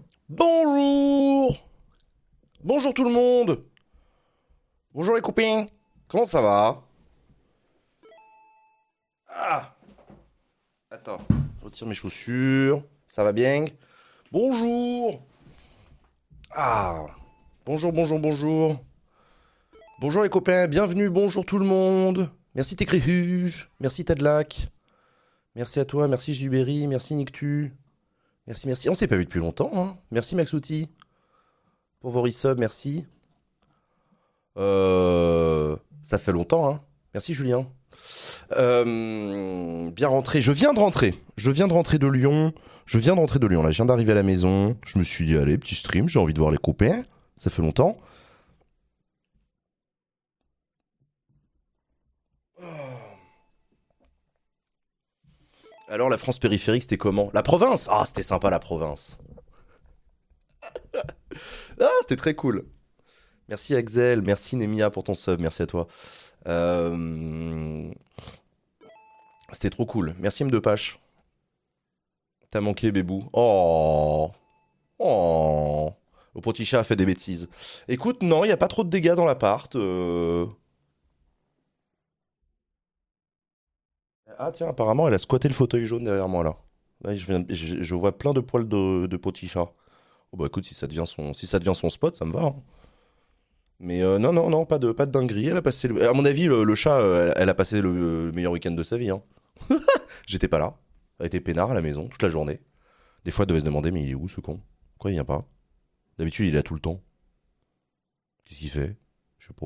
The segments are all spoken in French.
Bonjour. Bonjour tout le monde. Bonjour les copains. Comment ça va? Ah, attends, je retire mes chaussures. Ça va bien? Bonjour. Ah, bonjour, bonjour, bonjour. Bonjour les copains, bienvenue, bonjour tout le monde. Merci Técréhuge, merci Tadlac. Merci à toi, merci Jubéry, merci Nictu. Merci, merci. On s'est pas vu depuis longtemps, hein. Merci Maxouti pour vos resubs, merci. Ça fait longtemps, hein. Merci Julien. Bien rentré. Je viens de rentrer. Je viens de rentrer de Lyon. Je viens de rentrer de Lyon. Là, je viens d'arriver à la maison. Je me suis dit, allez, petit stream. J'ai envie de voir les copains. Ça fait longtemps. Alors, la France périphérique, c'était comment? La province. Ah, c'était sympa, la province. Ah, c'était très cool. Merci Axel. Merci Nemia pour ton sub. Merci à toi. Euh, C'était trop cool. Merci M de Pache. T'as manqué, Bébou. Oh. Oh. Le petit chat a fait des bêtises. Écoute, non, il n'y a pas trop de dégâts dans l'appart. Ah tiens, apparemment, elle a squatté le fauteuil jaune derrière moi, là. Là, je vois plein de poils de petit chat. Oh bah écoute, si ça devient son spot, ça me va, hein. Mais non, non, non, pas de dinguerie. Elle a passé à mon avis, le chat, elle a passé le meilleur week-end de sa vie, hein. J'étais pas là. Elle était peinard à la maison toute la journée. Des fois, elle devait se demander, mais il est où ce con? Pourquoi il vient pas? D'habitude, il est là tout le temps. Qu'est-ce qu'il fait? Je sais pas.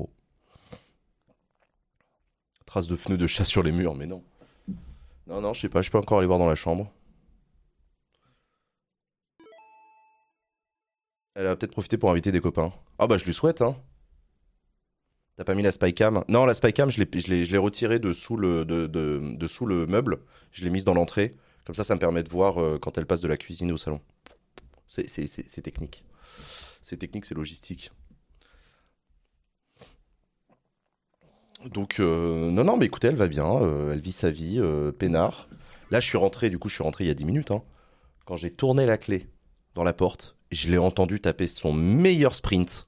Traces de pneus de chat sur les murs, mais non. Non, non, je sais pas, je peux encore aller voir dans la chambre. Elle a peut-être profité pour inviter des copains. Ah bah je lui souhaite, hein. T'as pas mis la spycam? Non, la spycam, je l'ai retirée de sous de sous le meuble. Je l'ai mise dans l'entrée. Comme ça me permet de voir quand elle passe de la cuisine au salon. C'est technique. C'est technique, c'est logistique. Donc, non, non, mais écoutez, elle va bien. Elle vit sa vie, peinard. Là, je suis rentré il y a 10 minutes, hein. Quand j'ai tourné la clé dans la porte, je l'ai entendu taper son meilleur sprint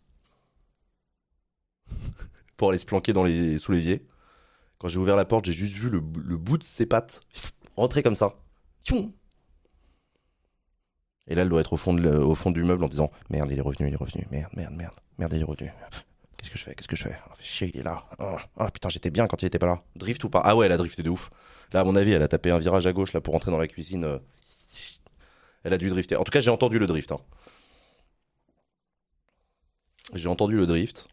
pour aller se planquer sous l'évier. Quand j'ai ouvert la porte, j'ai juste vu le bout de ses pattes rentrer comme ça. Tchoum. Et là, elle doit être au fond du meuble en disant merde, il est revenu, il est revenu. Merde, merde, merde. Merde, il est revenu. Qu'est-ce que je fais? Qu'est-ce que je fais? Oh, fait chier, il est là. Oh, oh, putain, j'étais bien quand il était pas là. Drift ou pas? Ah ouais, elle a drifté de ouf. Là, à mon avis, elle a tapé un virage à gauche là pour entrer dans la cuisine. Elle a dû drifter. En tout cas, j'ai entendu le drift, hein. J'ai entendu le drift.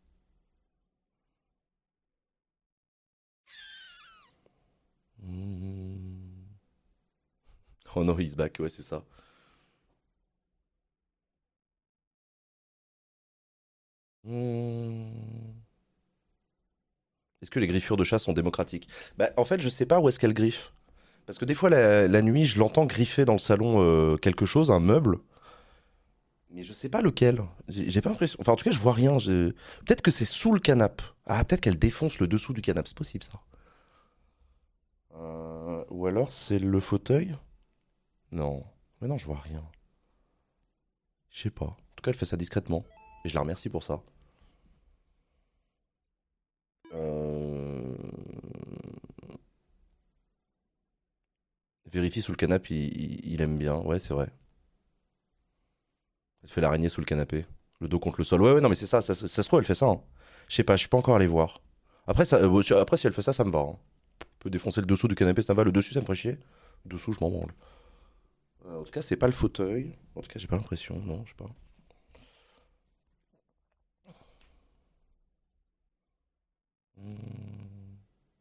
Hmm. Oh no, he's back. Ouais, c'est ça. Hmm. Est-ce que les griffures de chat sont démocratiques? Bah, en fait, je sais pas où est-ce qu'elle griffe. Parce que des fois, la nuit, je l'entends griffer dans le salon quelque chose, un meuble. Mais je sais pas lequel. J'ai pas l'impression. Enfin, en tout cas, je vois rien. Peut-être que c'est sous le canapé. Ah, peut-être qu'elle défonce le dessous du canapé. C'est possible, ça. Ou alors, c'est le fauteuil? Non. Mais non, je vois rien. Je sais pas. En tout cas, elle fait ça discrètement. Et je la remercie pour ça. Euh... Vérifie sous le canapé, il aime bien. Ouais, c'est vrai. Elle fait l'araignée sous le canapé. Le dos contre le sol. Ouais, ouais, non, mais c'est ça, ça se trouve, elle fait ça, hein. Je sais pas, je suis pas encore allé voir. Après, après, si elle fait ça, ça me va, hein. On peut défoncer le dessous du canapé, ça me va. Le dessus, ça me ferait chier. Le dessous, je m'en branle. En tout cas, c'est pas le fauteuil. En tout cas, j'ai pas l'impression. Non, je sais pas. Hmm.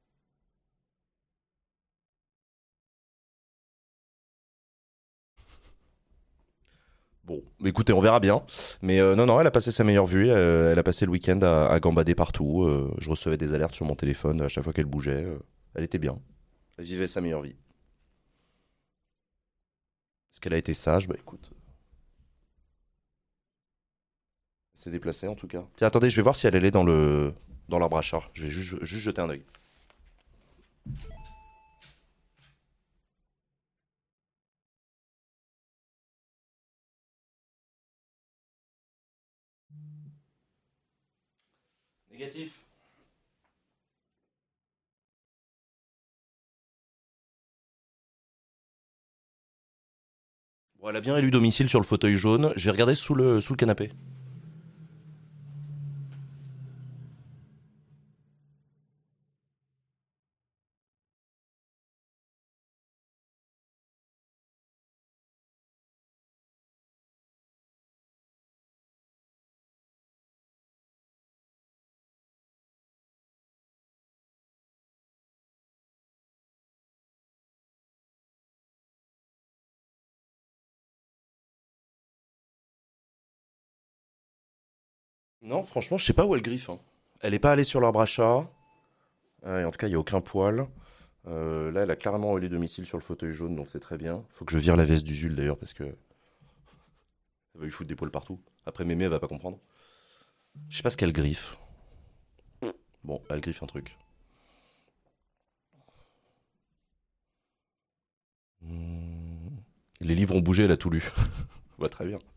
Bon, mais écoutez, on verra bien. Mais non, non, elle a passé sa meilleure vue. Elle a passé le week-end à gambader partout. Je recevais des alertes sur mon téléphone à chaque fois qu'elle bougeait. Elle était bien. Elle vivait sa meilleure vie. Est-ce qu'elle a été sage? Bah écoute, elle s'est déplacée en tout cas. Tiens, attendez, je vais voir si elle est dans l'arbre à chat. Je vais juste jeter un œil. Négatif. Bon, elle a bien élu domicile sur le fauteuil jaune. Je vais regarder sous le canapé. Non, franchement, je sais pas où elle griffe, hein. Elle est pas allée sur l'arbre à chat. En tout cas, il n'y a aucun poil. Là, elle a clairement élu domicile sur le fauteuil jaune, donc c'est très bien. Faut que je vire la veste d'Usul d'ailleurs, parce que elle va lui foutre des poils partout. Après, Mémé, elle va pas comprendre. Je sais pas ce qu'elle griffe. Bon, elle griffe un truc. Hmm. Les livres ont bougé, elle a tout lu. Bah, très bien.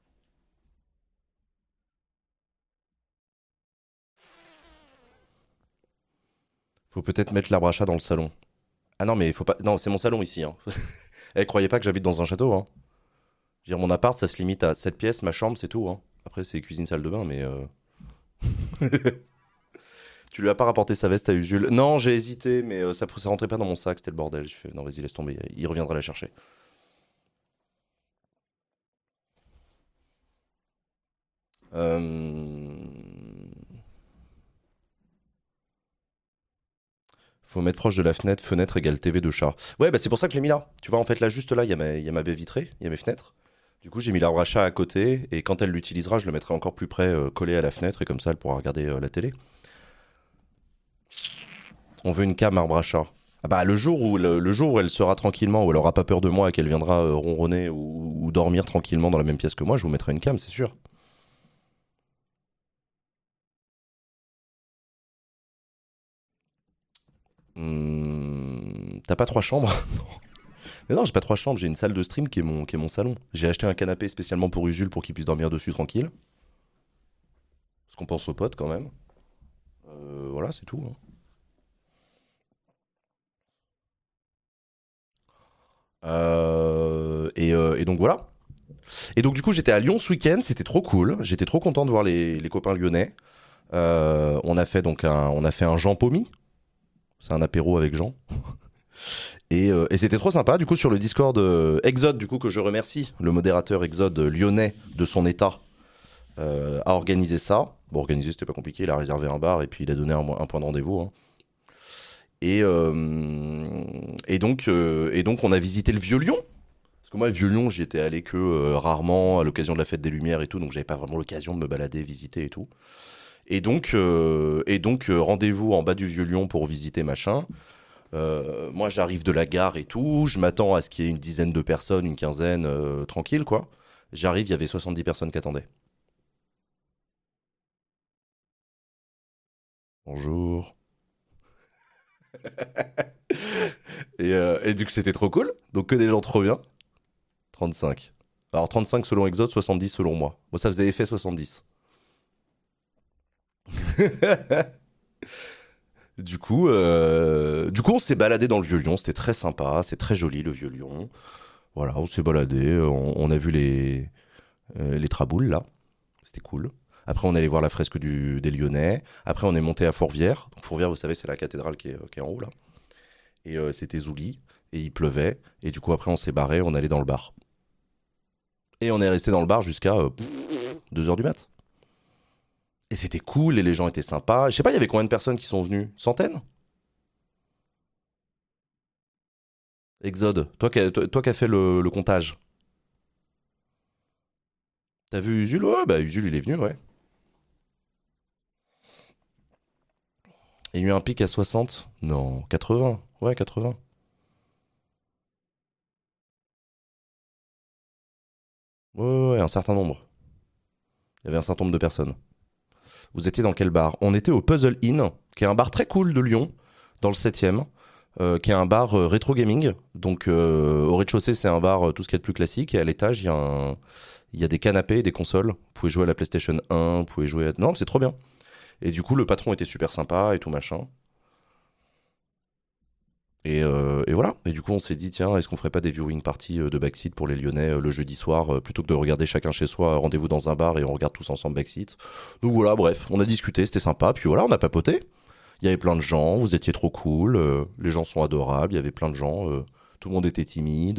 Faut peut-être mettre l'arbre à chat dans le salon. Ah non, mais il faut pas. Non, c'est mon salon ici, hein. Elle croyait pas que j'habite dans un château, hein. Je veux dire, mon appart, ça se limite à 7 pièces, ma chambre, c'est tout, hein. Après, c'est cuisine, salle de bain, mais. Tu lui as pas rapporté sa veste à Usul? Non, j'ai hésité, mais ça rentrait pas dans mon sac, c'était le bordel. J'ai fait, non, vas-y, laisse tomber, il reviendra la chercher. Euh, Faut mettre proche de la fenêtre, fenêtre égale TV de chat. Ouais, bah c'est pour ça que je l'ai mis là. Tu vois, en fait, là, juste là, il y a ma baie vitrée, il y a mes fenêtres. Du coup, j'ai mis l'arbre à chat à côté, et quand elle l'utilisera, je le mettrai encore plus près, collé à la fenêtre, et comme ça, elle pourra regarder la télé. On veut une cam arbre à chat. Ah bah, le jour où elle sera tranquillement, où elle aura pas peur de moi et qu'elle viendra ronronner ou dormir tranquillement dans la même pièce que moi, je vous mettrai une cam, c'est sûr. T'as pas trois chambres? Mais non, j'ai pas trois chambres, j'ai une salle de stream qui est mon salon. J'ai acheté un canapé spécialement pour Usul pour qu'il puisse dormir dessus tranquille. Parce qu'on pense aux potes quand même. Voilà, c'est tout, hein. Et donc voilà. Et donc du coup j'étais à Lyon ce week-end, c'était trop cool. J'étais trop content de voir les copains lyonnais. On a fait un Jean Pomy. C'est un apéro avec Jean. Et c'était trop sympa. Du coup, sur le Discord Exode, du coup, que je remercie, le modérateur Exode lyonnais de son état, a organisé ça. Bon, organiser, c'était pas compliqué. Il a réservé un bar et puis il a donné un point de rendez-vous, hein. Et donc, on a visité le Vieux-Lyon. Parce que moi, le Vieux-Lyon, j'y étais allé que rarement, à l'occasion de la fête des Lumières et tout. Donc, j'avais pas vraiment l'occasion de me balader, visiter et tout. Et donc, rendez-vous en bas du Vieux-Lyon pour visiter machin. Moi, j'arrive de la gare et tout. Je m'attends à ce qu'il y ait une dizaine de personnes, une quinzaine, tranquille, quoi. J'arrive, il y avait 70 personnes qui attendaient. Bonjour. Et du coup, c'était trop cool. Donc, que des gens trop bien. 35. Alors, 35 selon Exode, 70 selon moi. Moi, ça faisait effet 70. Du coup, on s'est baladé dans le Vieux-Lyon. C'était très sympa. C'est très joli, le Vieux-Lyon. Voilà, on s'est baladé. On a vu les traboules, là. C'était cool. Après, on est allé voir la fresque des Lyonnais. Après, on est monté à Fourvière. Donc, Fourvière, vous savez, c'est la cathédrale qui est en haut, là. Et c'était Zouli. Et il pleuvait. Et du coup, après, on s'est barré. On est allé dans le bar. Et on est resté dans le bar jusqu'à 2 heures du mat. Et c'était cool. Et les gens étaient sympas. Je sais pas, il y avait combien de personnes qui sont venues? Centaines? Exode. Toi qui as fait le comptage. T'as vu Usul? Ouais, bah Usul, il est venu, ouais. Il y a eu un pic à 60? Non, 80. Ouais, 80. Ouais, ouais, ouais, un certain nombre. Il y avait un certain nombre de personnes. Vous étiez dans quel bar? On était au Puzzle Inn, qui est un bar très cool de Lyon, dans le 7e, qui est un bar rétro gaming. Donc au rez-de-chaussée, c'est un bar tout ce qu'il y a de plus classique. Et à l'étage, il y a des canapés et des consoles. Vous pouvez jouer à la PlayStation 1, vous pouvez jouer à... Non, c'est trop bien. Et du coup, le patron était super sympa et tout machin. Et voilà. Et du coup, on s'est dit, tiens, est-ce qu'on ferait pas des viewing parties de Backseat pour les Lyonnais le jeudi soir, plutôt que de regarder chacun chez soi, rendez-vous dans un bar et on regarde tous ensemble Backseat. Donc voilà, bref, on a discuté, c'était sympa. Puis voilà, on a papoté. Il y avait plein de gens, vous étiez trop cool, les gens sont adorables, il y avait plein de gens, tout le monde était timide.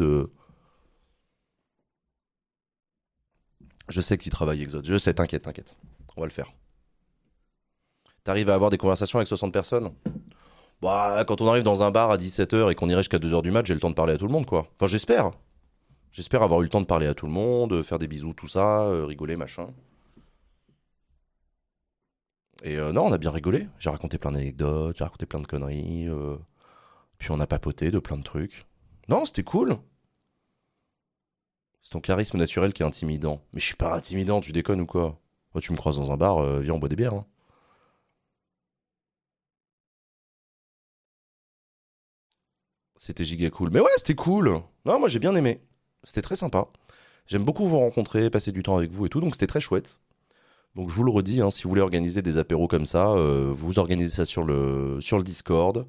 Je sais que tu travailles, Exode, je sais, t'inquiète, t'inquiète. On va le faire. T'arrives à avoir des conversations avec 60 personnes? Bah, quand on arrive dans un bar à 17h et qu'on irait jusqu'à 2h du mat, j'ai le temps de parler à tout le monde, quoi. Enfin, j'espère. J'espère avoir eu le temps de parler à tout le monde, faire des bisous, tout ça, rigoler, machin. Et non, on a bien rigolé. J'ai raconté plein d'anecdotes, j'ai raconté plein de conneries. Puis on a papoté de plein de trucs. Non, c'était cool. C'est ton charisme naturel qui est intimidant. Mais je suis pas intimidant, tu déconnes ou quoi? Moi, tu me croises dans un bar, viens, on boit des bières, hein. C'était giga cool. Mais ouais, c'était cool. Non, moi j'ai bien aimé. C'était très sympa. J'aime beaucoup vous rencontrer, passer du temps avec vous et tout, donc c'était très chouette. Donc je vous le redis, hein, si vous voulez organiser des apéros comme ça, vous organisez ça sur le Discord,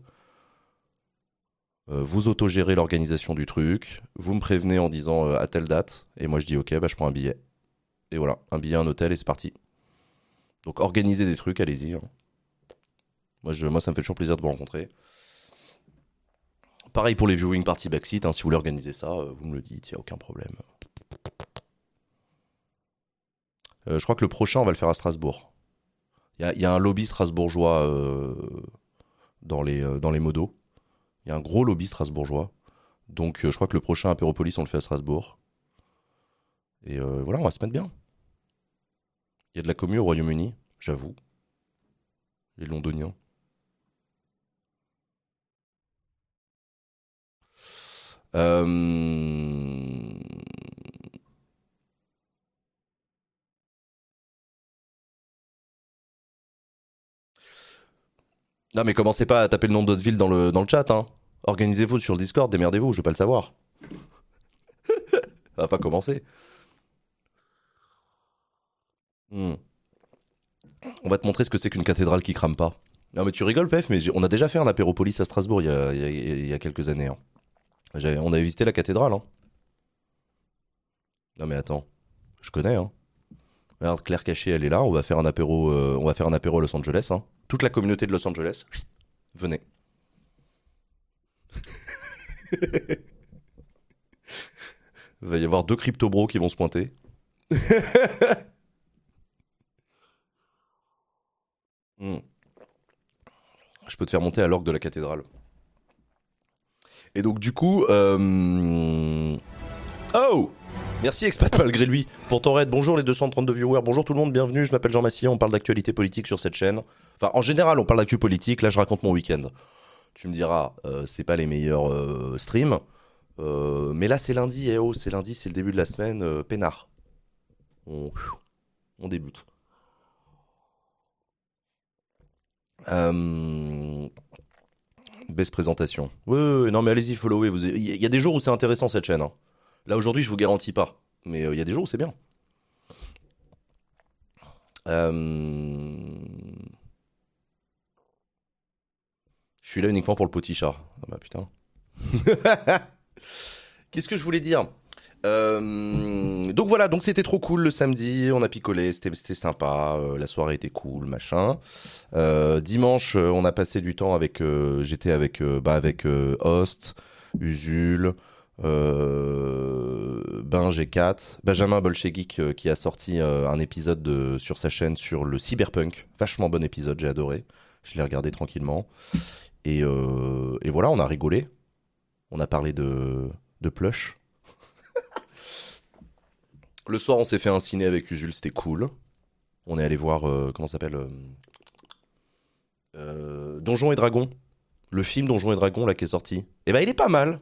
vous autogérez l'organisation du truc, vous me prévenez en disant à telle date, et moi je dis ok, bah je prends un billet. Et voilà, un billet, un hôtel et c'est parti. Donc organisez des trucs, allez-y, hein. Moi ça me fait toujours plaisir de vous rencontrer. Pareil pour les viewing party backseat, hein, si vous voulez organiser ça, vous me le dites, il n'y a aucun problème. Je crois que le prochain, on va le faire à Strasbourg. Il y a un lobby strasbourgeois dans les modos. Il y a un gros lobby strasbourgeois. Donc je crois que le prochain Apéropolis, on le fait à Strasbourg. Et voilà, on va se mettre bien. Il y a de la commu au Royaume-Uni, j'avoue. Les Londoniens. Euh... Non mais commencez pas à taper le nom d'autres villes dans le chat, hein. Organisez-vous sur le Discord, démerdez-vous, je veux pas le savoir. Ça va pas commencer. Hmm. On va te montrer ce que c'est qu'une cathédrale qui crame pas. Non mais tu rigoles, Pef, mais on a déjà fait un Apéropolis à Strasbourg il y a quelques années, hein. On avait visité la cathédrale, hein. Non mais attends, je connais, hein. Regarde, Claire Cachet, elle est là. On va faire un apéro à Los Angeles, hein. Toute la communauté de Los Angeles, venez. Il va y avoir deux crypto-bros qui vont se pointer. Hmm. Je peux te faire monter à l'orgue de la cathédrale. Et donc du coup, oh, merci Expat malgré lui pour ton raid. Bonjour les 232 viewers, bonjour tout le monde, bienvenue. Je m'appelle Jean Massier, on parle d'actualité politique sur cette chaîne. Enfin, en général, on parle d'actu politique. Là, je raconte mon week-end. Tu me diras, c'est pas les meilleurs streams. Mais là, c'est lundi, et oh, c'est lundi, c'est le début de la semaine, peinard. On débute. Euh, Baisse présentation. Ouais, non, mais allez-y, followez. Il y a des jours où c'est intéressant cette chaîne, hein. Là, aujourd'hui, je vous garantis pas. Mais il y a des jours où c'est bien. Euh, Je suis là uniquement pour le petit chat. Ah bah putain. Qu'est-ce que je voulais dire? Donc voilà, donc c'était trop cool le samedi, on a picolé, c'était sympa, la soirée était cool, machin. Dimanche, on a passé du temps j'étais avec Host, Usul, Binge et Kat, Benjamin Bolchegeek qui a sorti un épisode sur sa chaîne sur le cyberpunk, vachement bon épisode, j'ai adoré, je l'ai regardé tranquillement. Et voilà, on a rigolé, on a parlé de plush. Le soir, on s'est fait un ciné avec Usul, c'était cool. On est allé voir, comment ça s'appelle Donjons et Dragons. Le film Donjons et Dragons, là, qui est sorti. Et ben, il est pas mal.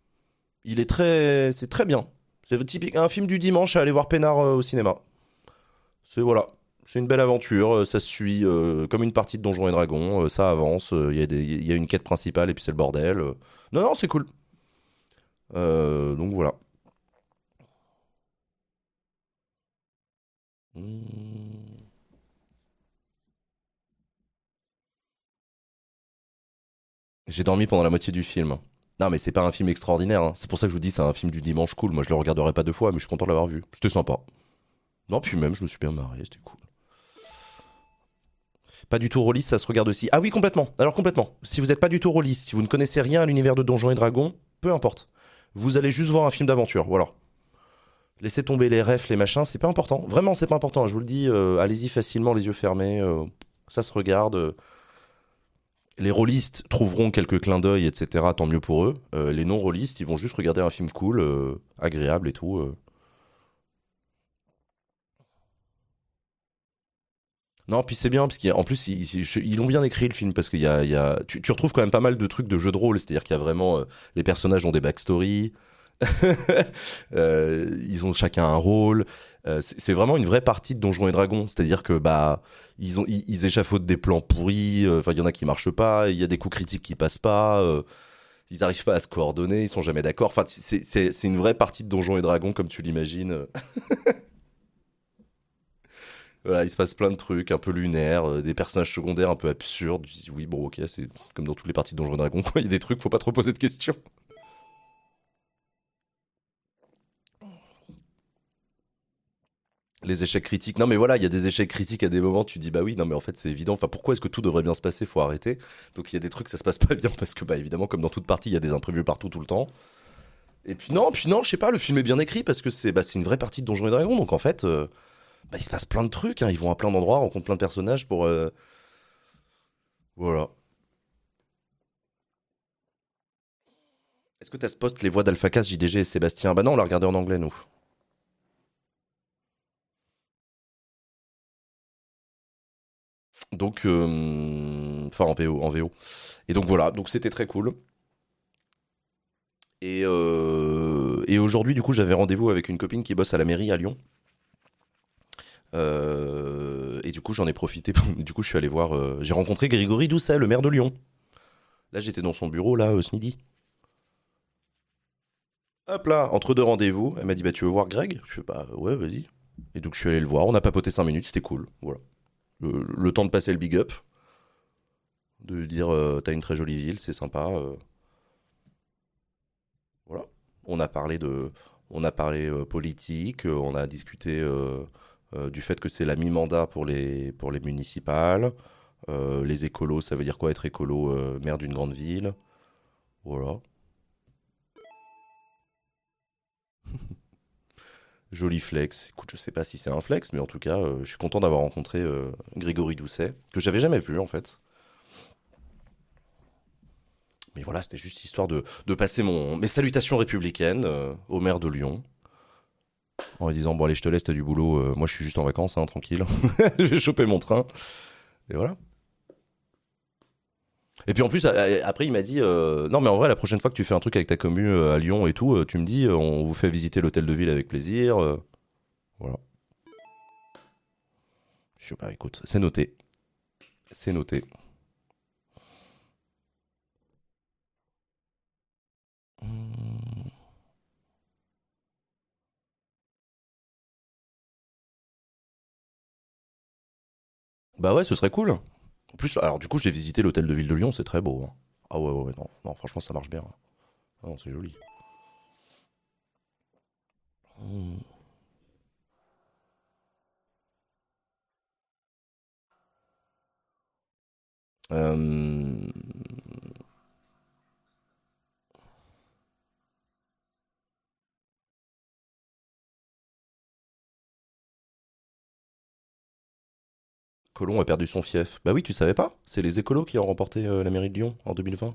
C'est très bien. C'est typique, un film du dimanche à aller voir Pénard au cinéma. Voilà. C'est une belle aventure, ça se suit comme une partie de Donjons et Dragons, ça avance, il y a une quête principale et puis c'est le bordel. Non, non, c'est cool. Donc voilà. Hmm. J'ai dormi pendant la moitié du film. Non, mais c'est pas un film extraordinaire, hein. C'est pour ça que je vous dis, c'est un film du dimanche cool. Moi, je le regarderai pas deux fois, mais je suis content de l'avoir vu. C'était sympa. Non, puis même, je me suis bien marré, c'était cool. Pas du tout rôliste, ça se regarde aussi. Ah oui, complètement. Alors, complètement. Si vous n'êtes pas du tout rôliste, si vous ne connaissez rien à l'univers de Donjons et Dragons, peu importe. Vous allez juste voir un film d'aventure, voilà. Laissez tomber les refs, les machins, c'est pas important. Vraiment, c'est pas important. Je vous le dis, allez-y facilement, les yeux fermés. Ça se regarde. Les rôlistes trouveront quelques clins d'œil, etc. Tant mieux pour eux. Les non-rôlistes, ils vont juste regarder un film cool, agréable et tout. Non, puis c'est bien, parce qu'en plus, ils l'ont bien écrit le film, parce tu retrouves quand même pas mal de trucs de jeux de rôle, c'est-à-dire qu'il y a vraiment. Les personnages ont des backstories, ils ont chacun un rôle. C'est vraiment une vraie partie de Donjons et Dragons, c'est-à-dire que bah ils échafaudent des plans pourris. Enfin, il y en a qui marchent pas, il y a des coups critiques qui passent pas. Ils arrivent pas à se coordonner, ils sont jamais d'accord. Enfin, c'est une vraie partie de Donjons et Dragons comme tu l'imagines. Voilà, il se passe plein de trucs un peu lunaires, des personnages secondaires un peu absurdes. Tu dis, oui, bon, ok, c'est comme dans toutes les parties de Donjons et Dragons, quoi. Il y a des trucs, faut pas trop poser de questions. Les échecs critiques. Non, mais voilà, il y a des échecs critiques à des moments, tu dis, bah oui, non, mais en fait, c'est évident. Enfin, pourquoi est-ce que tout devrait bien se passer? Faut arrêter. Donc, il y a des trucs, ça se passe pas bien parce que, bah évidemment, comme dans toute partie, il y a des imprévus partout tout le temps. Et puis non, je sais pas, le film est bien écrit parce que c'est une vraie partie de Donjons et Dragons. Donc, en fait, bah, il se passe plein de trucs, hein. Ils vont à plein d'endroits, rencontrent plein de personnages pour. Voilà. Est-ce que t'as spot les voix d'Alphacas, JDG et Sébastien? Bah non, on l'a regardé en anglais, nous. Donc, enfin en VO. Et donc voilà, donc c'était très cool. Et aujourd'hui, du coup, j'avais rendez-vous avec une copine qui bosse à la mairie à Lyon. Et du coup, j'en ai profité. Du coup, je suis allé voir. J'ai rencontré Grégory Doucet, le maire de Lyon. Là, j'étais dans son bureau, là, ce midi. Hop là, entre deux rendez-vous, elle m'a dit, bah, tu veux voir Greg? Je fais, bah, ouais, vas-y. Et donc, je suis allé le voir. On a papoté 5 minutes, c'était cool. Voilà. Le temps de passer le big up, de lui dire, t'as une très jolie ville, c'est sympa. Voilà. On a parlé politique, on a discuté du fait que c'est la mi-mandat pour les municipales. Les écolos, ça veut dire quoi être écolo, maire d'une grande ville? Voilà. Joli flex. Écoute, je sais pas si c'est un flex, mais en tout cas, je suis content d'avoir rencontré Grégory Doucet, que j'avais jamais vu en fait. Mais voilà, c'était juste histoire de passer mes salutations républicaines au maire de Lyon, en lui disant, bon allez, je te laisse, t'as du boulot, moi je suis juste en vacances, hein, tranquille. Je vais choper mon train. Et voilà. Et puis en plus, après, il m'a dit, non mais en vrai, la prochaine fois que tu fais un truc avec ta commu à Lyon et tout, tu me dis, on vous fait visiter l'hôtel de ville avec plaisir. Voilà. Je sais pas, écoute, c'est noté. C'est noté. Hmm. Bah ouais, ce serait cool. En plus, alors du coup, j'ai visité l'hôtel de ville de Lyon, c'est très beau, hein. Ah ouais, ouais, ouais, non, non, franchement, ça marche bien. Ah non, c'est joli. Hmm. Euh, Colomb a perdu son fief. Bah oui, tu savais pas? C'est les écolos qui ont remporté la mairie de Lyon en 2020.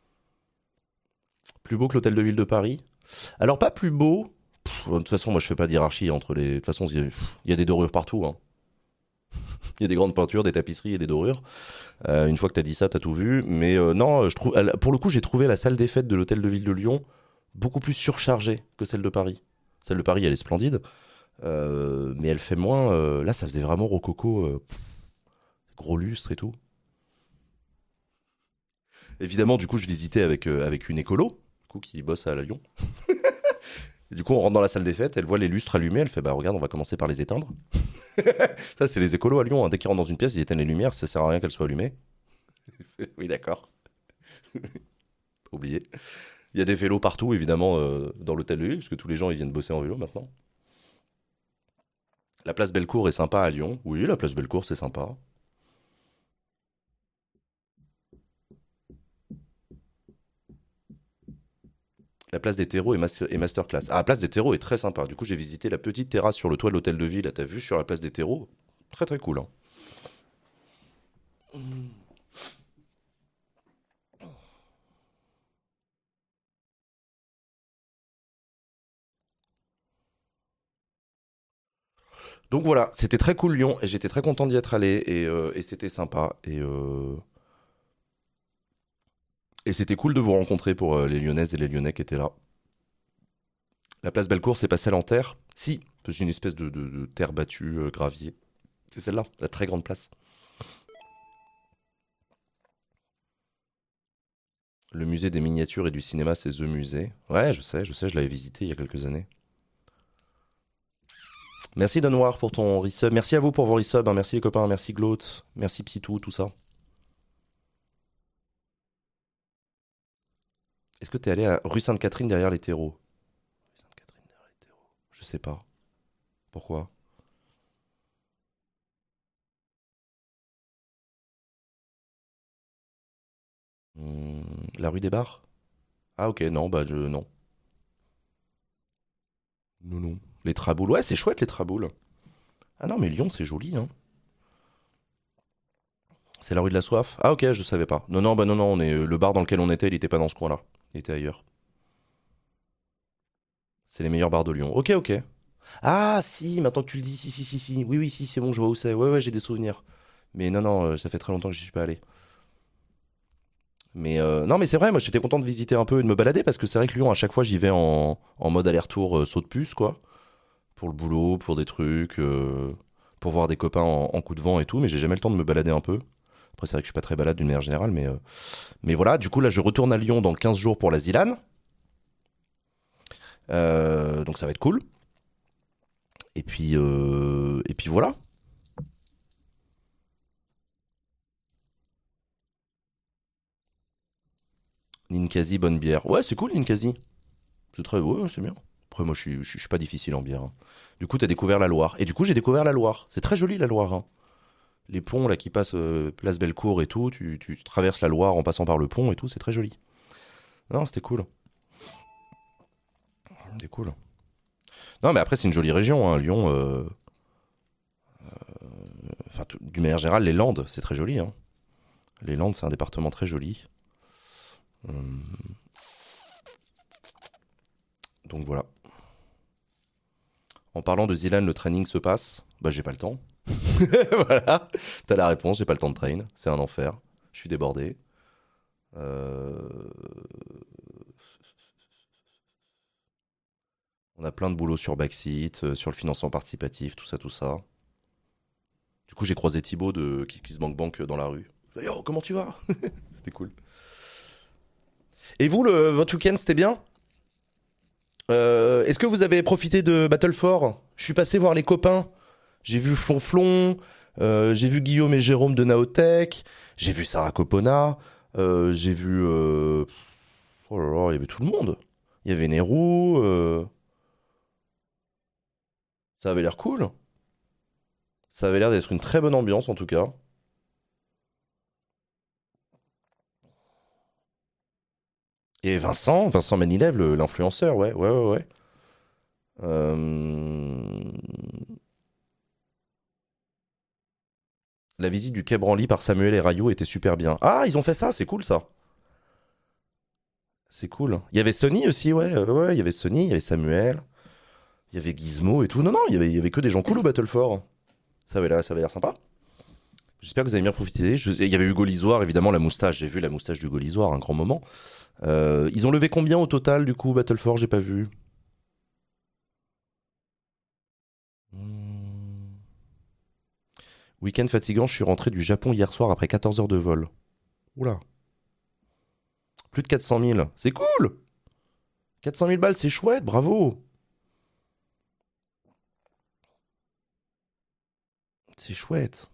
Plus beau que l'hôtel de ville de Paris. Alors pas plus beau. De toute façon, moi je fais pas d'hierarchie entre les. De toute façon, il y a des dorures partout, hein. Il y a des grandes peintures, des tapisseries et des dorures. Une fois que t'as dit ça, t'as tout vu. Mais non, pour le coup, j'ai trouvé la salle des fêtes de l'hôtel de ville de Lyon beaucoup plus surchargée que celle de Paris. Celle de Paris, elle est splendide, mais elle fait moins. Là, ça faisait vraiment rococo, gros lustre et tout. Évidemment, du coup, je visitais avec une écolo, du coup, qui bosse à la Lyon. Et du coup, on rentre dans la salle des fêtes, elle voit les lustres allumés, elle fait bah regarde, on va commencer par les éteindre. Ça, c'est les écolos à Lyon, hein. Dès qu'ils rentrent dans une pièce, ils éteignent les lumières, ça sert à rien qu'elles soient allumées. Oui, d'accord. Oublié. Il y a des vélos partout, évidemment, dans l'hôtel de ville, parce que tous les gens ils viennent bosser en vélo maintenant. La place Bellecour est sympa à Lyon. Oui, la place Bellecour, c'est sympa. La place des terreaux est masterclass. Ah, la place des terreaux est très sympa. Du coup, j'ai visité la petite terrasse sur le toit de l'hôtel de ville. Là, t'as vu sur la place des terreaux? Très très cool, hein. Donc voilà, c'était très cool Lyon et j'étais très content d'y être allé et c'était sympa et c'était cool de vous rencontrer pour les Lyonnaises et les Lyonnais qui étaient là. La place Bellecour, c'est pas celle en terre? Si, c'est une espèce de terre battue, gravier. C'est celle-là, la très grande place. Le musée des miniatures et du cinéma, c'est The Musée. Ouais, je sais, je l'avais visité il y a quelques années. Merci Denoir pour ton resub. Merci à vous pour vos resubs, hein. Merci les copains, merci Glaude, merci Psytou, tout ça. Est-ce que t'es allé à rue Sainte-Catherine derrière les terreaux? Rue Sainte-Catherine derrière les terreaux. Je sais pas. Pourquoi? La rue des Bars? Ah ok, non, bah je... Non. Non, non. Les Traboules, ouais, c'est chouette les Traboules. Ah non, mais Lyon, c'est joli, hein. C'est la rue de la Soif? Ah ok, je savais pas. Non, non, bah non, non, le bar dans lequel on était, il était pas dans ce coin-là. Il était ailleurs. C'est les meilleurs bars de Lyon. Ok, ok. Ah si, maintenant que tu le dis, si, si, si, si. Oui, oui, si, c'est bon, je vois où c'est. Ouais, ouais, j'ai des souvenirs. Mais non, non, ça fait très longtemps que j'y suis pas allé. Mais non, mais c'est vrai, moi j'étais content de visiter un peu et de me balader parce que c'est vrai que Lyon, à chaque fois, j'y vais en mode aller-retour saut de puce, quoi. Pour le boulot, pour des trucs, pour voir des copains en coup de vent et tout, mais j'ai jamais le temps de me balader un peu. Après, c'est vrai que je suis pas très balade d'une manière générale, mais voilà, du coup, là, je retourne à Lyon dans 15 jours pour la Zilane. Donc ça va être cool. Et puis voilà. Ninkasi, bonne bière. Ouais, c'est cool, Ninkasi. C'est très, ouais, ouais, c'est bien. Après, moi, je suis pas difficile en bière, hein. Du coup, t'as découvert la Loire. Et du coup, j'ai découvert la Loire. C'est très joli, la Loire, hein. Les ponts, là, qui passent place Bellecour et tout, tu traverses la Loire en passant par le pont et tout, c'est très joli. Non, c'était cool. C'était cool. Non, mais après, c'est une jolie région, hein, Lyon. Enfin, d'une manière générale, les Landes, c'est très joli, hein. Les Landes, c'est un département très joli. Hum, donc voilà. En parlant de Zilan, le training se passe. Bah, j'ai pas le temps. Voilà. T'as la réponse, j'ai pas le temps de train. C'est un enfer. Je suis débordé. Euh, On a plein de boulot sur Backseat, sur le financement participatif, tout ça, tout ça. Du coup, j'ai croisé Thibaut de Kiss Bank Bank dans la rue. Yo, comment tu vas? C'était cool. Et vous, votre week-end, c'était bien? Est-ce que vous avez profité de Battle 4? Je suis passé voir les copains. J'ai vu Flonflon, j'ai vu Guillaume et Jérôme de Naotech, j'ai vu Sarah Copona, j'ai vu... Oh là là, il y avait tout le monde. Il y avait Nero, ça avait l'air cool. Ça avait l'air d'être une très bonne ambiance en tout cas. Et Vincent Manilev, l'influenceur, ouais, ouais, ouais, ouais. Euh, La visite du Quai Branly par Samuel et Rayou était super bien. Ah, ils ont fait ça, c'est cool ça. C'est cool. Il y avait Sony aussi, ouais, ouais, il y avait Sony, il y avait Samuel, il y avait Gizmo et tout. Non, non, il y avait que des gens cool au Battle 4. Ça avait l'air sympa. J'espère que vous avez bien profité. Il y avait Hugo Lisoire, évidemment, la moustache. J'ai vu la moustache d'Hugo Lisoire, un grand moment. Ils ont levé combien au total, du coup, Battle 4? J'ai pas vu. Hmm. Week-end fatigant, je suis rentré du Japon hier soir après 14 heures de vol. Oula. Plus de 400 000. C'est cool! 400 000 balles, c'est chouette, bravo! C'est chouette.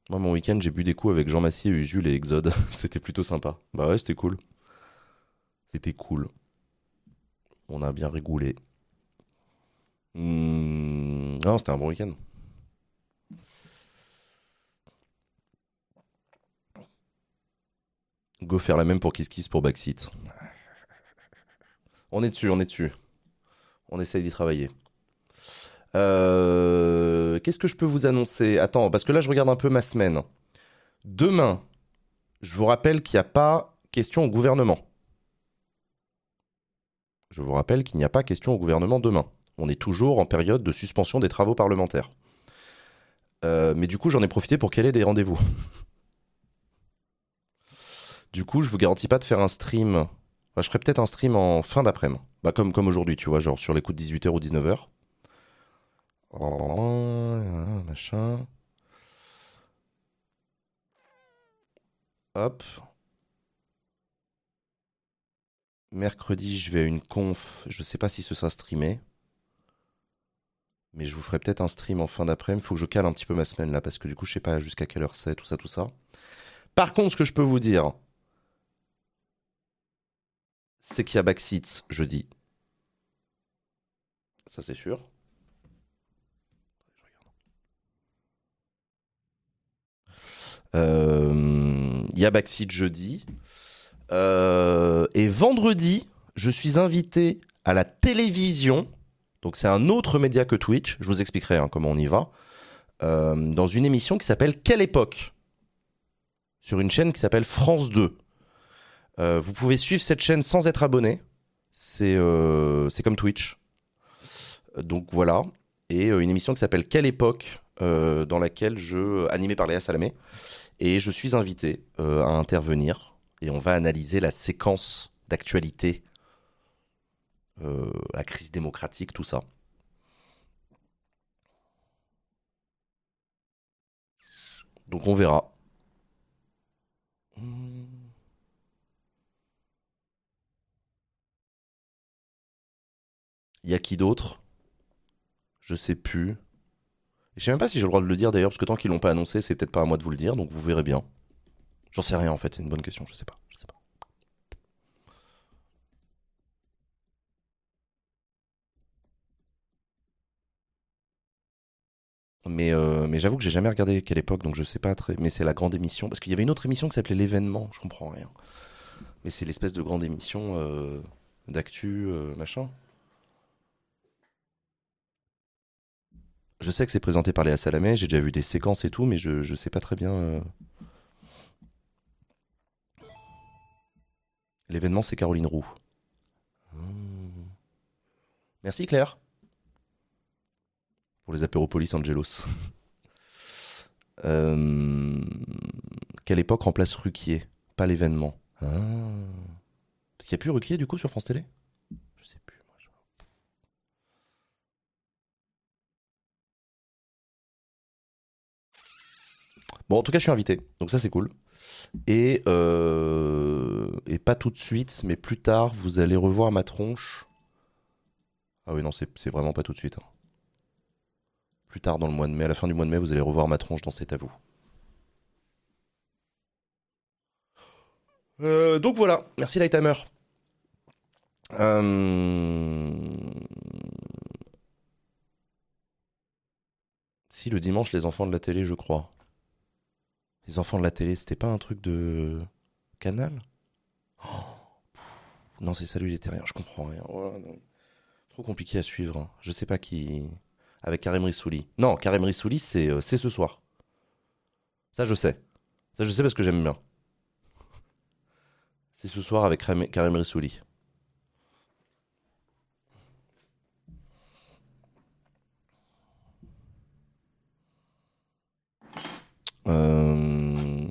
Moi, mon week-end, j'ai bu des coups avec Jean Massier, Usul et Exode. C'était plutôt sympa. Bah ouais, c'était cool. C'était cool. On a bien rigolé. Non, c'était un bon week-end. Go faire la même pour Kiss Kiss pour Backseat. On est dessus, on est dessus. On essaye d'y travailler. Qu'est-ce que je peux vous annoncer? Attends, parce que là, je regarde un peu ma semaine. Demain, je vous rappelle qu'il n'y a pas question au gouvernement. Je vous rappelle qu'il n'y a pas question au gouvernement demain. On est toujours en période de suspension des travaux parlementaires. Mais du coup, j'en ai profité pour caler des rendez-vous. Du coup, je vous garantis pas de faire un stream. Enfin, je ferai peut-être un stream en fin d'après-midi. Bah, comme aujourd'hui, tu vois, genre sur les coups de 18h ou 19h. Oh, machin. Hop. Mercredi, je vais à une conf. Je sais pas si ce sera streamé. Mais je vous ferai peut-être un stream en fin d'après-midi. Faut que je cale un petit peu ma semaine là. Parce que du coup, je sais pas jusqu'à quelle heure c'est, tout ça, tout ça. Par contre, ce que je peux vous dire, c'est qu'il y a Backseat jeudi. Ça, c'est sûr. Il y a Backseat jeudi. Et vendredi, je suis invité à la télévision. Donc, c'est un autre média que Twitch. Je vous expliquerai comment on y va. Dans une émission qui s'appelle Quelle époque? Sur une chaîne qui s'appelle France 2. Vous pouvez suivre cette chaîne sans être abonné. C'est comme Twitch. Donc voilà. Et une émission qui s'appelle Quelle époque? Dans laquelle animée par Léa Salamé. Et je suis invité à intervenir. Et on va analyser la séquence d'actualité, la crise démocratique, tout ça. Donc on verra. Il y a qui d'autre? Je sais plus. Je sais même pas si j'ai le droit de le dire d'ailleurs, parce que tant qu'ils l'ont pas annoncé, c'est peut-être pas à moi de vous le dire, donc vous verrez bien. J'en sais rien en fait, c'est une bonne question, je sais pas. Je sais pas. Mais j'avoue que j'ai jamais regardé quelle époque, donc je sais pas très. Mais c'est la grande émission, parce qu'il y avait une autre émission qui s'appelait L'événement, je comprends rien. Mais c'est l'espèce de grande émission d'actu, machin. Je sais que c'est présenté par Léa Salamé, j'ai déjà vu des séquences et tout, mais je sais pas très bien. L'événement, c'est Caroline Roux. Hmm. Merci Claire pour les apéropolis Angelos. Euh, Quelle époque remplace Ruquier? Pas l'événement. Ah. Parce qu'il n'y a plus Ruquier du coup sur France Télé? Je sais plus. Bon, en tout cas, je suis invité, donc ça c'est cool. Et pas tout de suite, mais plus tard, vous allez revoir ma tronche. Ah oui, non, c'est vraiment pas tout de suite, hein. Plus tard dans le mois de mai, à la fin du mois de mai, vous allez revoir ma tronche dans C'est à vous. Donc voilà, merci Lightimer. Si, le dimanche, les enfants de la télé, je crois. Les enfants de la télé, c'était pas un truc de Canal? Oh, non, c'est Salut les terriens, je comprends rien. Oh, non. Trop compliqué à suivre, hein. Je sais pas qui. Avec Karim Rissouli. Non, Karim Rissouli, c'est ce soir. Ça, je sais. Ça, je sais parce que j'aime bien. C'est ce soir avec Karim Rissouli. Euh...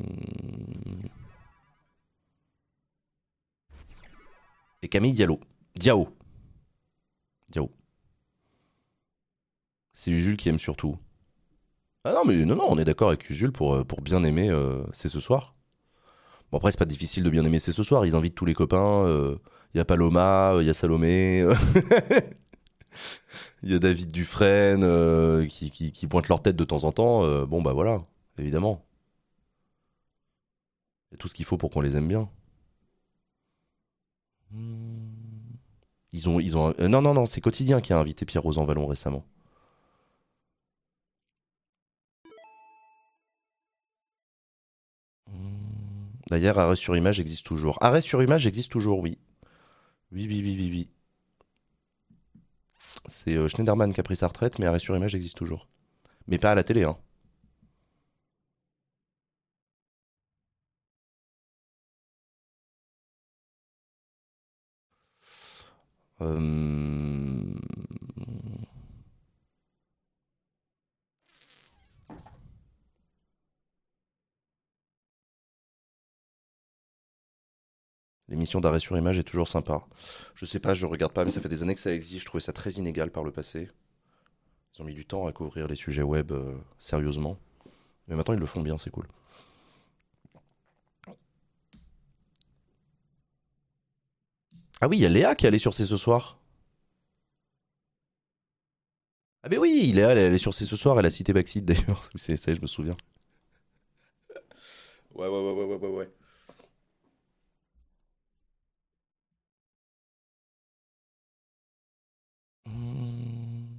Et Camille Diallo. Diao. Diao. C'est Usul qui aime surtout. Ah non, mais non, non, on est d'accord avec Usul pour bien aimer C'est ce soir. Bon, après, c'est pas difficile de bien aimer C'est ce soir. Ils invitent tous les copains. Il y a Paloma, il y a Salomé, il y a David Dufresne qui pointent leur tête de temps en temps. Bon, bah voilà, évidemment. y a tout ce qu'il faut pour qu'on les aime bien. Hmm. Non, non, non, c'est Quotidien qui a invité Pierre Rosanvallon récemment. D'ailleurs, Arrêt sur Image existe toujours. Arrêt sur Image existe toujours, oui. Oui, oui, oui, oui, oui. C'est Schneiderman qui a pris sa retraite, mais Arrêt sur Image existe toujours. Mais pas à la télé, hein. Euh, L'émission d'Arrêt sur Image est toujours sympa. Je sais pas, je regarde pas, mais ça fait des années que ça existe. Je trouvais ça très inégal par le passé. Ils ont mis du temps à couvrir les sujets web sérieusement. Mais maintenant, ils le font bien, c'est cool. Ah oui, il y a Léa qui est allée sur C ce soir. Ah ben oui, Léa, elle est allée sur C ce soir. Elle a cité Backseat d'ailleurs. C'est ça, je me souviens. Ouais, ouais, ouais, ouais, ouais, ouais, ouais. Hmm.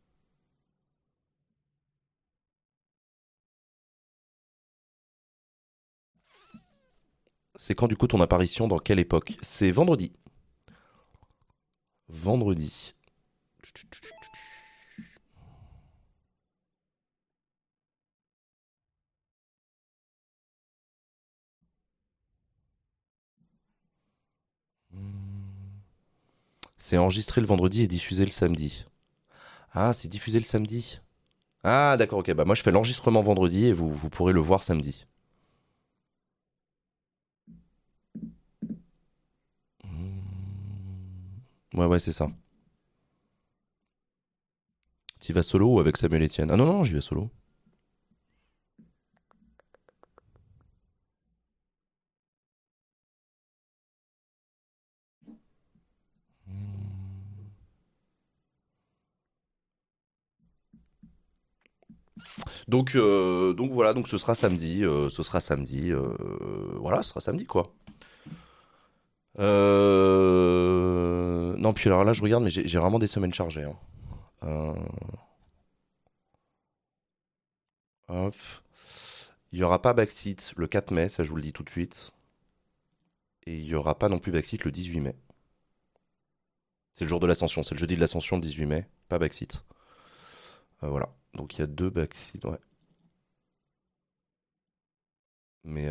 C'est quand du coup ton apparition, dans quelle époque? C'est vendredi. Vendredi. Hmm. C'est enregistré le vendredi et diffusé le samedi. Ah, c'est diffusé le samedi. Ah, d'accord, ok. Bah moi je fais l'enregistrement vendredi et vous pourrez le voir samedi. Hmm. Ouais, ouais, c'est ça. Tu vas solo ou avec Samuel Etienne? Ah non, non, j'y vais solo. Hmm. Donc voilà, donc ce sera samedi. Ce sera samedi. Voilà, ce sera samedi quoi. Non, puis alors là, je regarde, mais j'ai vraiment des semaines chargées, hein. Euh, Hop. Il y aura pas Backseat le 4 mai, ça je vous le dis tout de suite. Et il y aura pas non plus Backseat le 18 mai. C'est le jour de l'ascension, c'est le jeudi de l'ascension le 18 mai, pas Backseat. Voilà. Donc il y a deux Backseat, ouais. Mais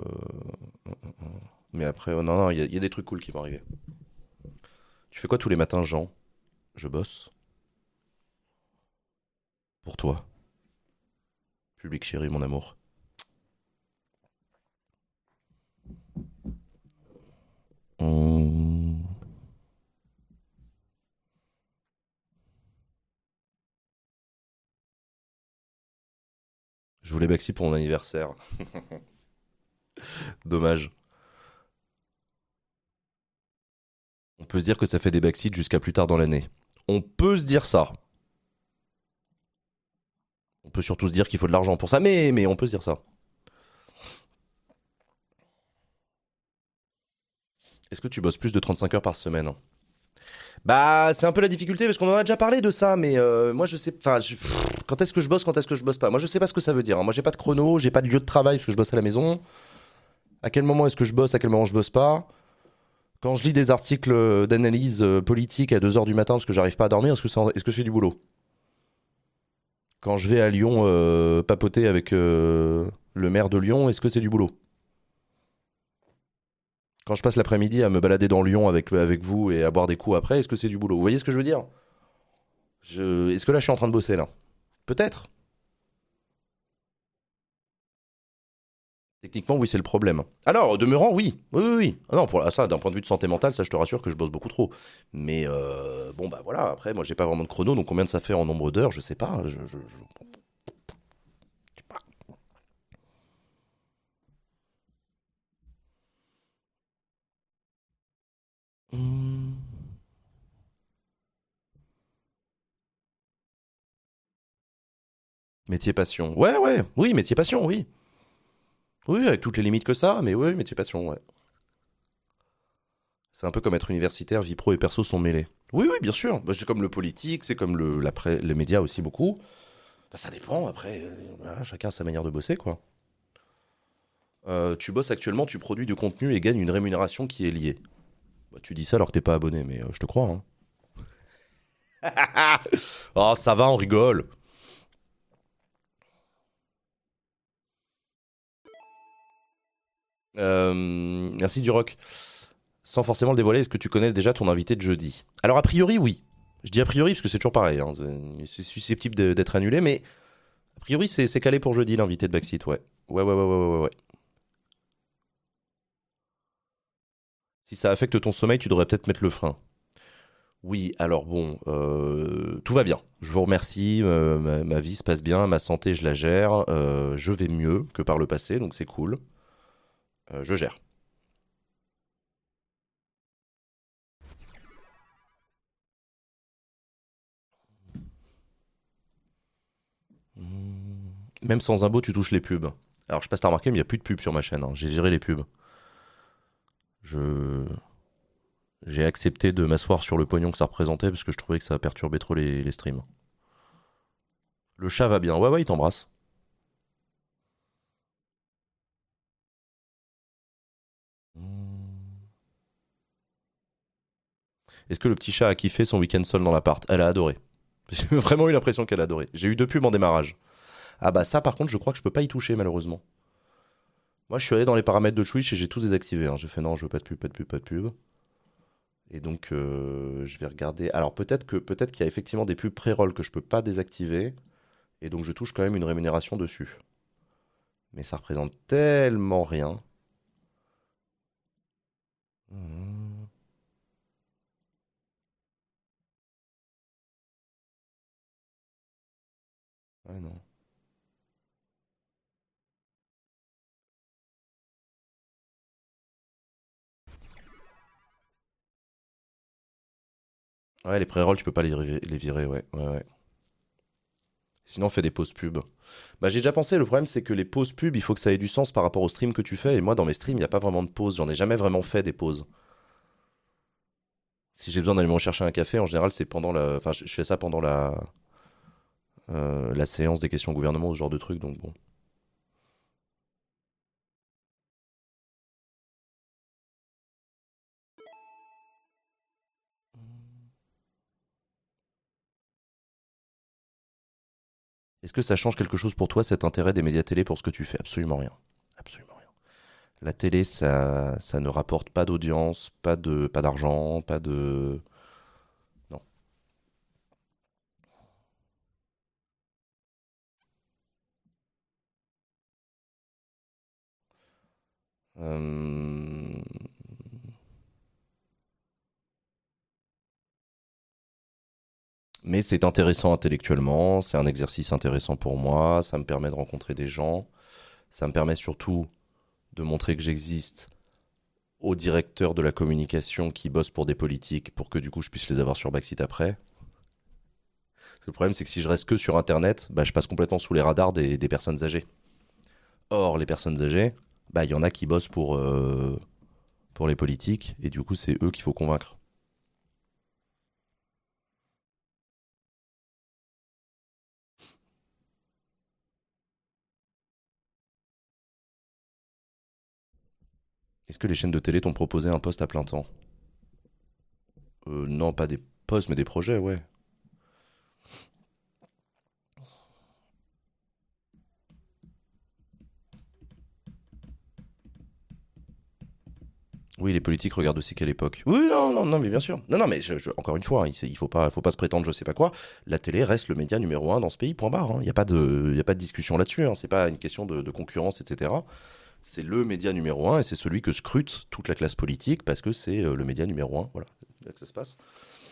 mais après, non, non, il y a des trucs cool qui vont arriver. Tu fais quoi tous les matins, Jean? Je bosse. Pour toi. Public chéri, mon amour. Hum. Je voulais Backseat pour mon anniversaire. Dommage. On peut se dire que ça fait des Backseat jusqu'à plus tard dans l'année. On peut se dire ça. On peut surtout se dire qu'il faut de l'argent pour ça, mais on peut se dire ça. Est-ce que tu bosses plus de 35 heures par semaine? Bah, c'est un peu la difficulté parce qu'on en a déjà parlé de ça, mais moi je sais. Enfin, quand est-ce que je bosse, quand est-ce que je bosse pas? Moi je sais pas ce que ça veut dire, hein. Moi j'ai pas de chrono, j'ai pas de lieu de travail parce que je bosse à la maison. À quel moment est-ce que je bosse, à quel moment je bosse pas? Quand je lis des articles d'analyse politique à 2 heures du matin parce que j'arrive pas à dormir, est-ce que c'est du boulot? Quand je vais à Lyon papoter avec le maire de Lyon, est-ce que c'est du boulot? Quand je passe l'après-midi à me balader dans Lyon avec vous et à boire des coups après, est-ce que c'est du boulot? Vous voyez ce que je veux dire? Est-ce que là je suis en train de bosser là? Peut-être. Techniquement, oui, c'est le problème. Alors, au demeurant, oui. Oui, oui, oui. Ah non, pour ça, d'un point de vue de santé mentale, ça, je te rassure que je bosse beaucoup trop. Mais bon, bah voilà, après, moi, j'ai pas vraiment de chrono, donc combien ça fait en nombre d'heures, je sais pas. Hmm. Métier passion. Ouais, ouais, oui, métier passion, oui. Oui, avec toutes les limites que ça, mais oui, métier passion, ouais. C'est un peu comme être universitaire, vie pro et perso sont mêlés. Oui, oui, bien sûr. Bah, c'est comme le politique, c'est comme les médias aussi beaucoup. Bah, ça dépend, après, voilà, chacun a sa manière de bosser, quoi. Tu bosses actuellement, tu produis du contenu et gagnes une rémunération qui est liée. Bah, tu dis ça alors que t'es pas abonné, mais je te crois, hein. Oh, ça va, on rigole. Merci du rock. Sans forcément le dévoiler, est-ce que tu connais déjà ton invité de jeudi? Alors, a priori, oui. Je dis a priori parce que c'est toujours pareil, hein. C'est susceptible d'être annulé, mais a priori, c'est calé pour jeudi, l'invité de Backseat, ouais. Ouais, ouais, ouais, ouais, ouais, ouais. Si ça affecte ton sommeil, tu devrais peut-être mettre le frein. Oui, alors bon, tout va bien. Je vous remercie, ma vie se passe bien, ma santé, je la gère, je vais mieux que par le passé, donc c'est cool. Je gère. Mmh. Même sans imbo, tu touches les pubs. Alors, je sais pas si t'as remarqué, mais il n'y a plus de pubs sur ma chaîne, hein. J'ai viré les pubs. Je... J'ai accepté de m'asseoir sur le pognon que ça représentait parce que je trouvais que ça perturbait trop les streams. Le chat va bien. Ouais, ouais, il t'embrasse. Mmh. Est-ce que le petit chat a kiffé son week-end seul dans l'appart? Elle a adoré. J'ai vraiment eu l'impression qu'elle a adoré. J'ai eu deux pubs en démarrage. Ah bah ça par contre je crois que je peux pas y toucher malheureusement. Moi je suis allé dans les paramètres de Twitch et j'ai tout désactivé, hein. J'ai fait non je veux pas de pub, pas de pub, pas de pub. Et donc je vais regarder. Alors peut-être qu'il y a effectivement des pubs pré-roll que je peux pas désactiver. Et donc je touche quand même une rémunération dessus. Mais ça représente tellement rien. Mmh. Ouais non. Ouais les pré-rolls tu peux pas les virer, ouais. Ouais, ouais. Sinon fais des pauses pub. Bah j'ai déjà pensé, le problème c'est que les pauses pub il faut que ça ait du sens par rapport au stream que tu fais. Et moi dans mes streams il n'y a pas vraiment de pause. J'en ai jamais vraiment fait des pauses. Si j'ai besoin d'aller me rechercher un café, en général, c'est pendant la. Enfin, je fais ça pendant la séance des questions au gouvernement, ce genre de truc, donc bon. Est-ce que ça change quelque chose pour toi, cet intérêt des médias télé pour ce que tu fais? Absolument rien. Absolument rien. La télé, ça ne rapporte pas d'audience, pas d'argent, pas de. Non. Euh, Mais c'est intéressant intellectuellement, c'est un exercice intéressant pour moi, ça me permet de rencontrer des gens, ça me permet surtout de montrer que j'existe au directeur de la communication qui bosse pour des politiques pour que du coup je puisse les avoir sur Backseat après. Le problème c'est que si je reste que sur internet, bah, je passe complètement sous les radars des personnes âgées. Or les personnes âgées, bah il y en a qui bossent pour les politiques et du coup c'est eux qu'il faut convaincre. Est-ce que les chaînes de télé t'ont proposé un poste à plein temps? Non, pas des postes mais des projets, ouais. Oui, les politiques regardent aussi quelle époque. Oui, non, non, non, mais bien sûr. Non, non, mais encore une fois, hein, faut pas se prétendre, je sais pas quoi. La télé reste le média numéro un dans ce pays. Point barre, hein. Il y a pas de discussion là-dessus, hein. C'est pas une question de concurrence, etc. C'est le média numéro un et c'est celui que scrute toute la classe politique parce que c'est le média numéro un. Voilà, c'est là que ça se passe.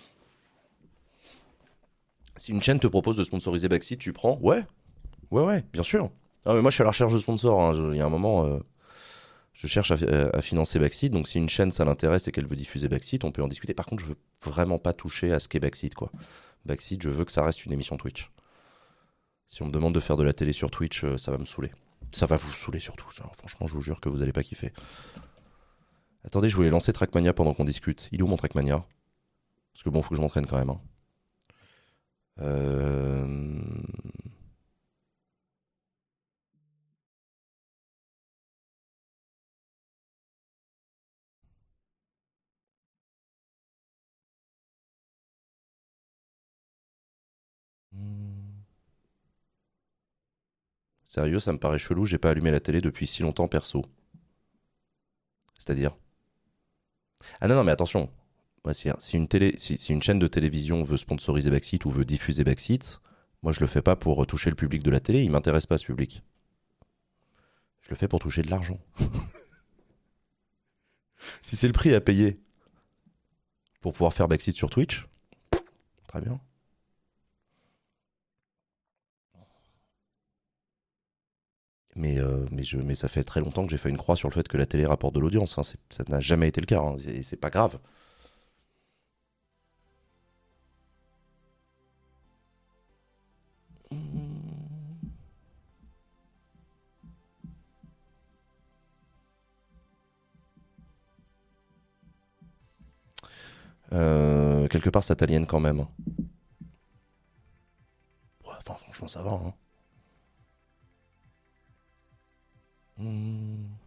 Si une chaîne te propose de sponsoriser Backseat, tu prends? Ouais, ouais, ouais, bien sûr. Ah, mais moi, je suis à la recherche de sponsors, hein. Il y a un moment. Je cherche à financer Backseat, donc si une chaîne ça l'intéresse et qu'elle veut diffuser Backseat, on peut en discuter. Par contre, je veux vraiment pas toucher à ce qu'est Backseat, quoi. Backseat, je veux que ça reste une émission Twitch. Si on me demande de faire de la télé sur Twitch, ça va me saouler. Ça va vous saouler surtout, ça. Franchement, je vous jure que vous allez pas kiffer. Attendez, je voulais lancer Trackmania pendant qu'on discute. Il est où mon Trackmania? Parce que bon, faut que je m'entraîne quand même. Hein. Euh... Sérieux, ça me paraît chelou, j'ai pas allumé la télé depuis si longtemps perso. C'est-à-dire? Ah non, non, mais attention. Ouais, si une chaîne de télévision veut sponsoriser Backseat ou veut diffuser Backseat, moi je le fais pas pour toucher le public de la télé, il m'intéresse pas ce public. Je le fais pour toucher de l'argent. Si c'est le prix à payer pour pouvoir faire Backseat sur Twitch, très bien. Mais ça fait très longtemps que j'ai fait une croix sur le fait que la télé rapporte de l'audience. Hein. Ça n'a jamais été le cas. Hein. C'est pas grave. Quelque part, ça t'aliène quand même. Ouais, enfin, franchement, ça va. Hein. Hmm.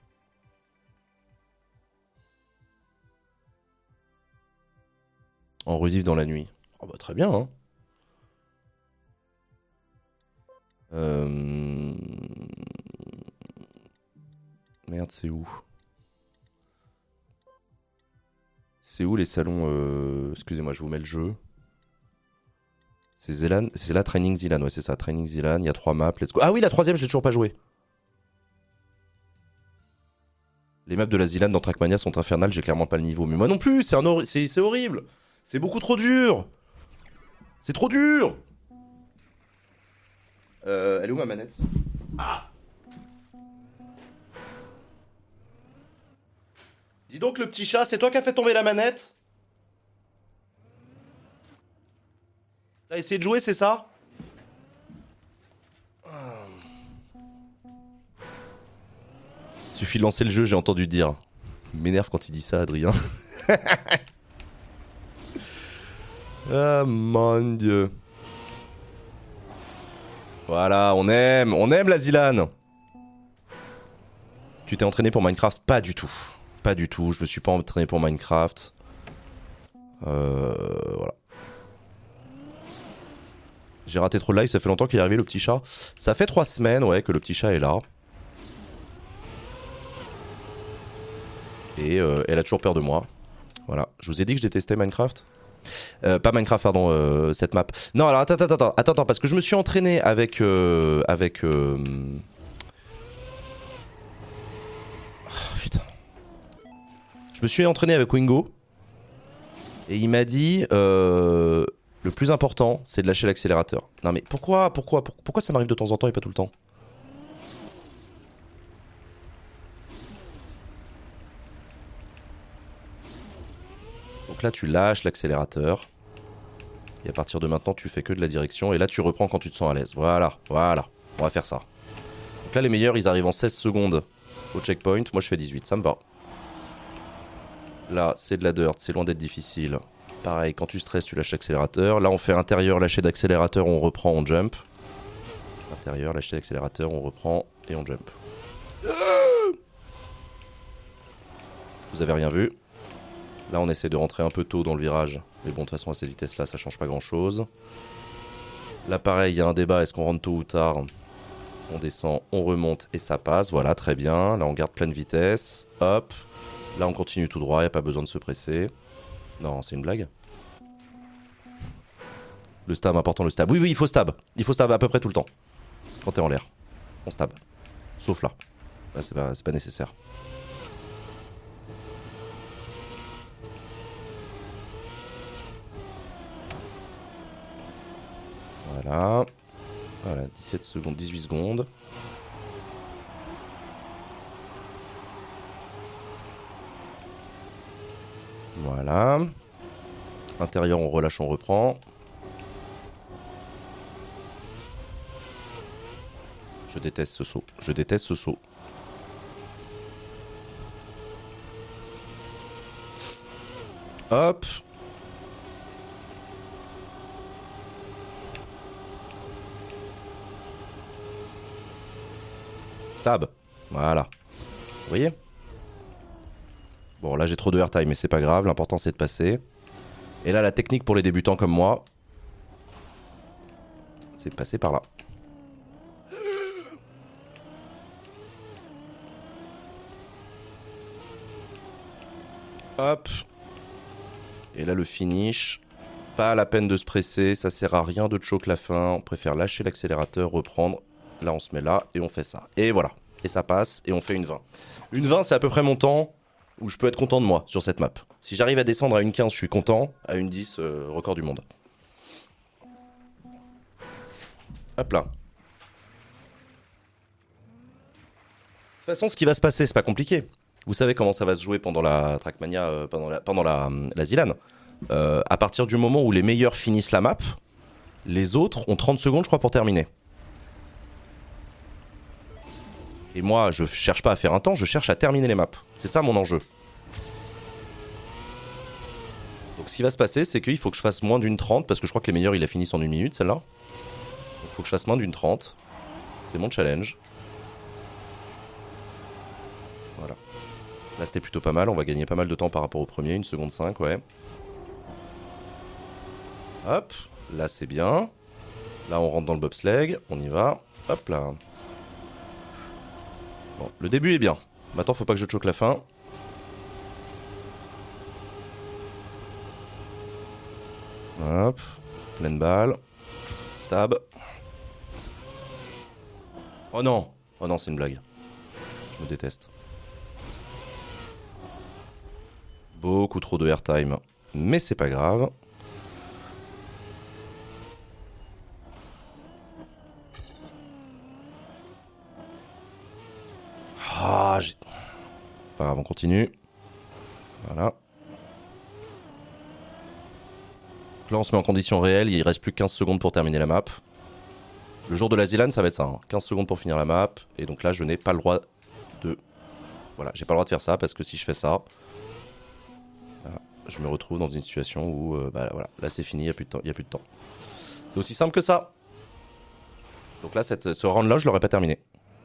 En rediff dans la nuit. Oh bah très bien. Hein. Euh... Merde, c'est où? C'est où les salons Excusez-moi, je vous mets le jeu. C'est Zelan, c'est là Training Zilan, ouais c'est ça, Training Zilan, il y a 3 maps, let's go. Ah oui, la troisième, je l'ai toujours pas joué. Les maps de la Zilan dans Trackmania sont infernales, j'ai clairement pas le niveau. Mais moi non plus, c'est horrible. C'est beaucoup trop dur. C'est trop dur. Elle est où ma manette? Ah. Dis donc le petit chat, c'est toi qui as fait tomber la manette? T'as essayé de jouer, c'est ça? Suffit de lancer le jeu, j'ai entendu dire. Il m'énerve quand il dit ça, Adrien. Ah mon dieu. Voilà, on aime la Zilan. Tu t'es entraîné pour Minecraft? Pas du tout. Pas du tout, je me suis pas entraîné pour Minecraft. Voilà. J'ai raté trop de live, ça fait longtemps qu'il est arrivé le petit chat. Ça fait 3 semaines, ouais, que le petit chat est là. Et elle a toujours peur de moi. Voilà. Je vous ai dit que je détestais Minecraft. Pas Minecraft, pardon, cette map. Non, alors attends, parce que je me suis entraîné avec... Oh, putain. Je me suis entraîné avec Wingo. Et il m'a dit... le plus important, c'est de lâcher l'accélérateur. Non mais pourquoi ça m'arrive de temps en temps et pas tout le temps? Donc là, tu lâches l'accélérateur. Et à partir de maintenant, tu fais que de la direction. Et là, tu reprends quand tu te sens à l'aise. Voilà. On va faire ça. Donc là, les meilleurs, ils arrivent en 16 secondes au checkpoint. Moi, je fais 18. Ça me va. Là, c'est de la dirt. C'est loin d'être difficile. Pareil, quand tu stresses, tu lâches l'accélérateur. Là, on fait intérieur, lâcher d'accélérateur, on reprend, on jump. Intérieur, lâcher d'accélérateur, on reprend et on jump. Vous avez rien vu. Là, on essaie de rentrer un peu tôt dans le virage. Mais bon, de toute façon, à cette vitesse-là, ça change pas grand-chose. Là, pareil, il y a un débat. Est-ce qu'on rentre tôt ou tard? On descend, on remonte et ça passe. Voilà, très bien. Là, on garde pleine vitesse. Hop. Là, on continue tout droit. Il n'y a pas besoin de se presser. Non, c'est une blague. Le stab, important, le stab. Oui, il faut stab. Il faut stab à peu près tout le temps. Quand t'es en l'air. On stab. Sauf là. Là, c'est pas nécessaire. Voilà. Voilà, 17 secondes, 18 secondes. Voilà. Intérieur, on relâche, on reprend. Je déteste ce saut. Je déteste ce saut. Hop. Stab. Voilà. Vous voyez? Bon, là j'ai trop de airtime, mais c'est pas grave. L'important c'est de passer. Et là, la technique pour les débutants comme moi, c'est de passer par là. Hop. Et là, le finish. Pas la peine de se presser, ça sert à rien de choke la fin. On préfère lâcher l'accélérateur, reprendre. Là, on se met là et on fait ça. Et voilà. Et ça passe et on fait une 20. Une 20, c'est à peu près mon temps où je peux être content de moi sur cette map. Si j'arrive à descendre à une 15, je suis content. À une 10, record du monde. Hop là. De toute façon, ce qui va se passer, c'est pas compliqué. Vous savez comment ça va se jouer pendant la Trackmania, pendant la Zilan. À partir du moment où les meilleurs finissent la map, les autres ont 30 secondes, je crois, pour terminer. Et moi, je cherche pas à faire un temps, je cherche à terminer les maps. C'est ça mon enjeu. Donc ce qui va se passer, c'est qu'il faut que je fasse moins d'une 30, parce que je crois que les meilleurs, ils la finissent en une minute, celle-là. Donc il faut que je fasse moins d'une 30. C'est mon challenge. Voilà. Là, c'était plutôt pas mal. On va gagner pas mal de temps par rapport au premier. 1 seconde 5, ouais. Hop. Là, c'est bien. Là, on rentre dans le bobsleigh. On y va. Hop là. Bon, le début est bien. Maintenant, faut pas que je choque la fin. Hop. Pleine balle. Stab. Oh non. Oh non, c'est une blague. Je me déteste. Beaucoup trop de airtime. Mais c'est pas grave. Ah, j'ai... Pas grave, on continue. Voilà. Donc là, on se met en condition réelle. Il reste plus que 15 secondes pour terminer la map. Le jour de la Zilan, ça va être ça. 15 secondes pour finir la map. Et donc là, je n'ai pas le droit de... Voilà, j'ai pas le droit de faire ça parce que si je fais ça... Voilà, je me retrouve dans une situation où... bah voilà, là c'est fini, il n'y a plus de temps. C'est aussi simple que ça. Donc là, ce round-là, je l'aurais pas terminé.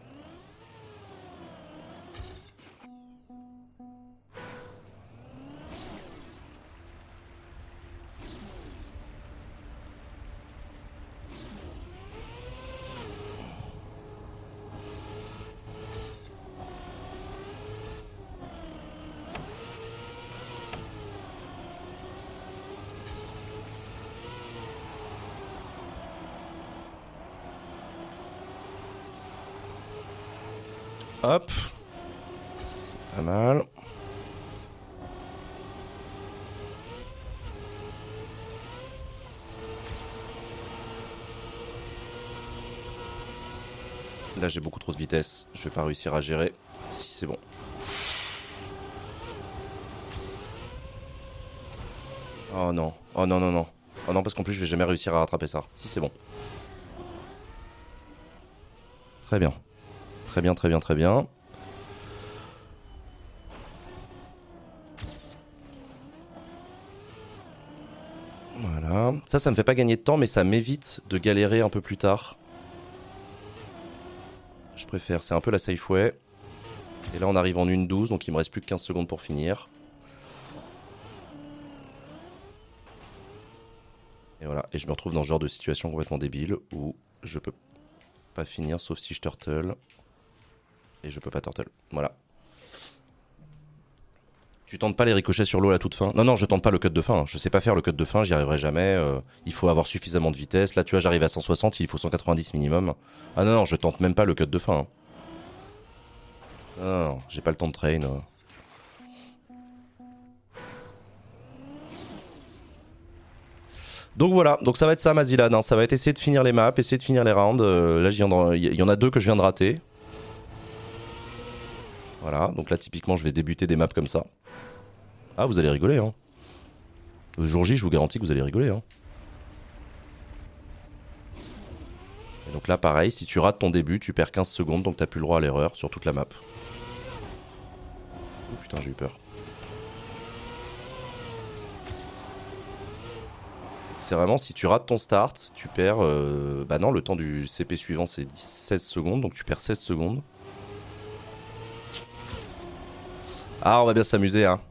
Hop. C'est pas mal. Là, j'ai beaucoup trop de vitesse. Je vais pas réussir à gérer. Si, c'est bon. Oh non. Oh non, non, non. Oh non, parce qu'en plus, je vais jamais réussir à rattraper ça. Si, c'est bon. Très bien. Très bien, très bien, très bien. Voilà. Ça me fait pas gagner de temps, mais ça m'évite de galérer un peu plus tard. Je préfère, c'est un peu la safe way. Et là, on arrive en 1-12, donc il me reste plus que 15 secondes pour finir. Et voilà, et je me retrouve dans ce genre de situation complètement débile où je peux pas finir sauf si je turtle. Et je peux pas turtle. Voilà. Tu tentes pas les ricochets sur l'eau à la toute fin? Non, non, je tente pas le cut de fin. Je sais pas faire le cut de fin, j'y arriverai jamais. Il faut avoir suffisamment de vitesse. Là, tu vois, j'arrive à 160, il faut 190 minimum. Ah non, non, je tente même pas le cut de fin. Non, non, j'ai pas le temps de train. Donc voilà, donc ça va être ça ma Zilan, hein. Ça va être essayer de finir les maps, essayer de finir les rounds. Là, il y en a 2 que je viens de rater. Voilà, donc là typiquement je vais débuter des maps comme ça. Ah, vous allez rigoler, hein. Le jour J, je vous garantis que vous allez rigoler, hein. Et Donc là, pareil, si tu rates ton début, tu perds 15 secondes, donc t'as plus le droit à l'erreur sur toute la map. Oh putain, j'ai eu peur. C'est vraiment, si tu rates ton start, tu perds... bah non, le temps du CP suivant, c'est 16 secondes, donc tu perds 16 secondes. Ah, on va bien s'amuser, hein.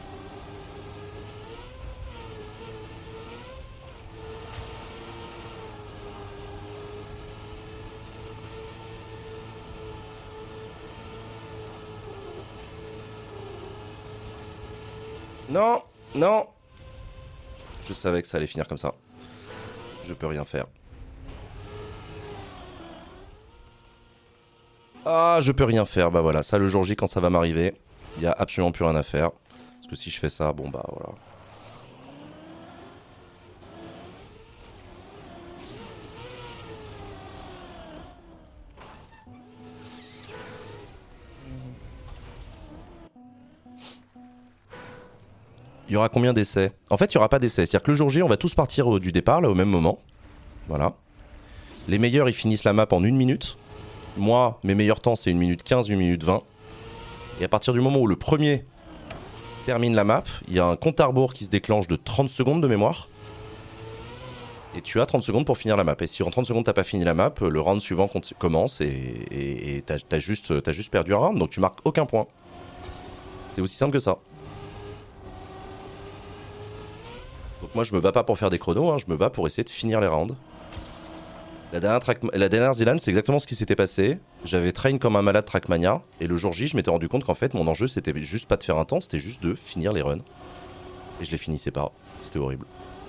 Non, non. Je savais que ça allait finir comme ça. Je peux rien faire. Ah, je peux rien faire. Bah voilà, ça le jour J quand ça va m'arriver, il y a absolument plus rien à faire. Parce que si je fais ça, bon bah voilà. Il y aura combien d'essais? En fait, il n'y aura pas d'essais. C'est-à-dire que le jour J, on va tous partir du départ, là, au même moment. Voilà. Les meilleurs, ils finissent la map en 1 minute. Moi, mes meilleurs temps, c'est 1 minute 15, 1 minute 20. Et à partir du moment où le premier termine la map, il y a un compte à rebours qui se déclenche de 30 secondes de mémoire. Et tu as 30 secondes pour finir la map. Et si en 30 secondes, t'as pas fini la map, le round suivant commence et t'as juste perdu un round. Donc tu marques aucun point. C'est aussi simple que ça. Donc moi je me bats pas pour faire des chronos, hein, je me bats pour essayer de finir les rounds. La dernière Zilan, c'est exactement ce qui s'était passé. J'avais train comme un malade Trackmania, et le jour J, je m'étais rendu compte qu'en fait mon enjeu c'était juste pas de faire un temps, c'était juste de finir les runs. Et je les finissais pas, c'était horrible.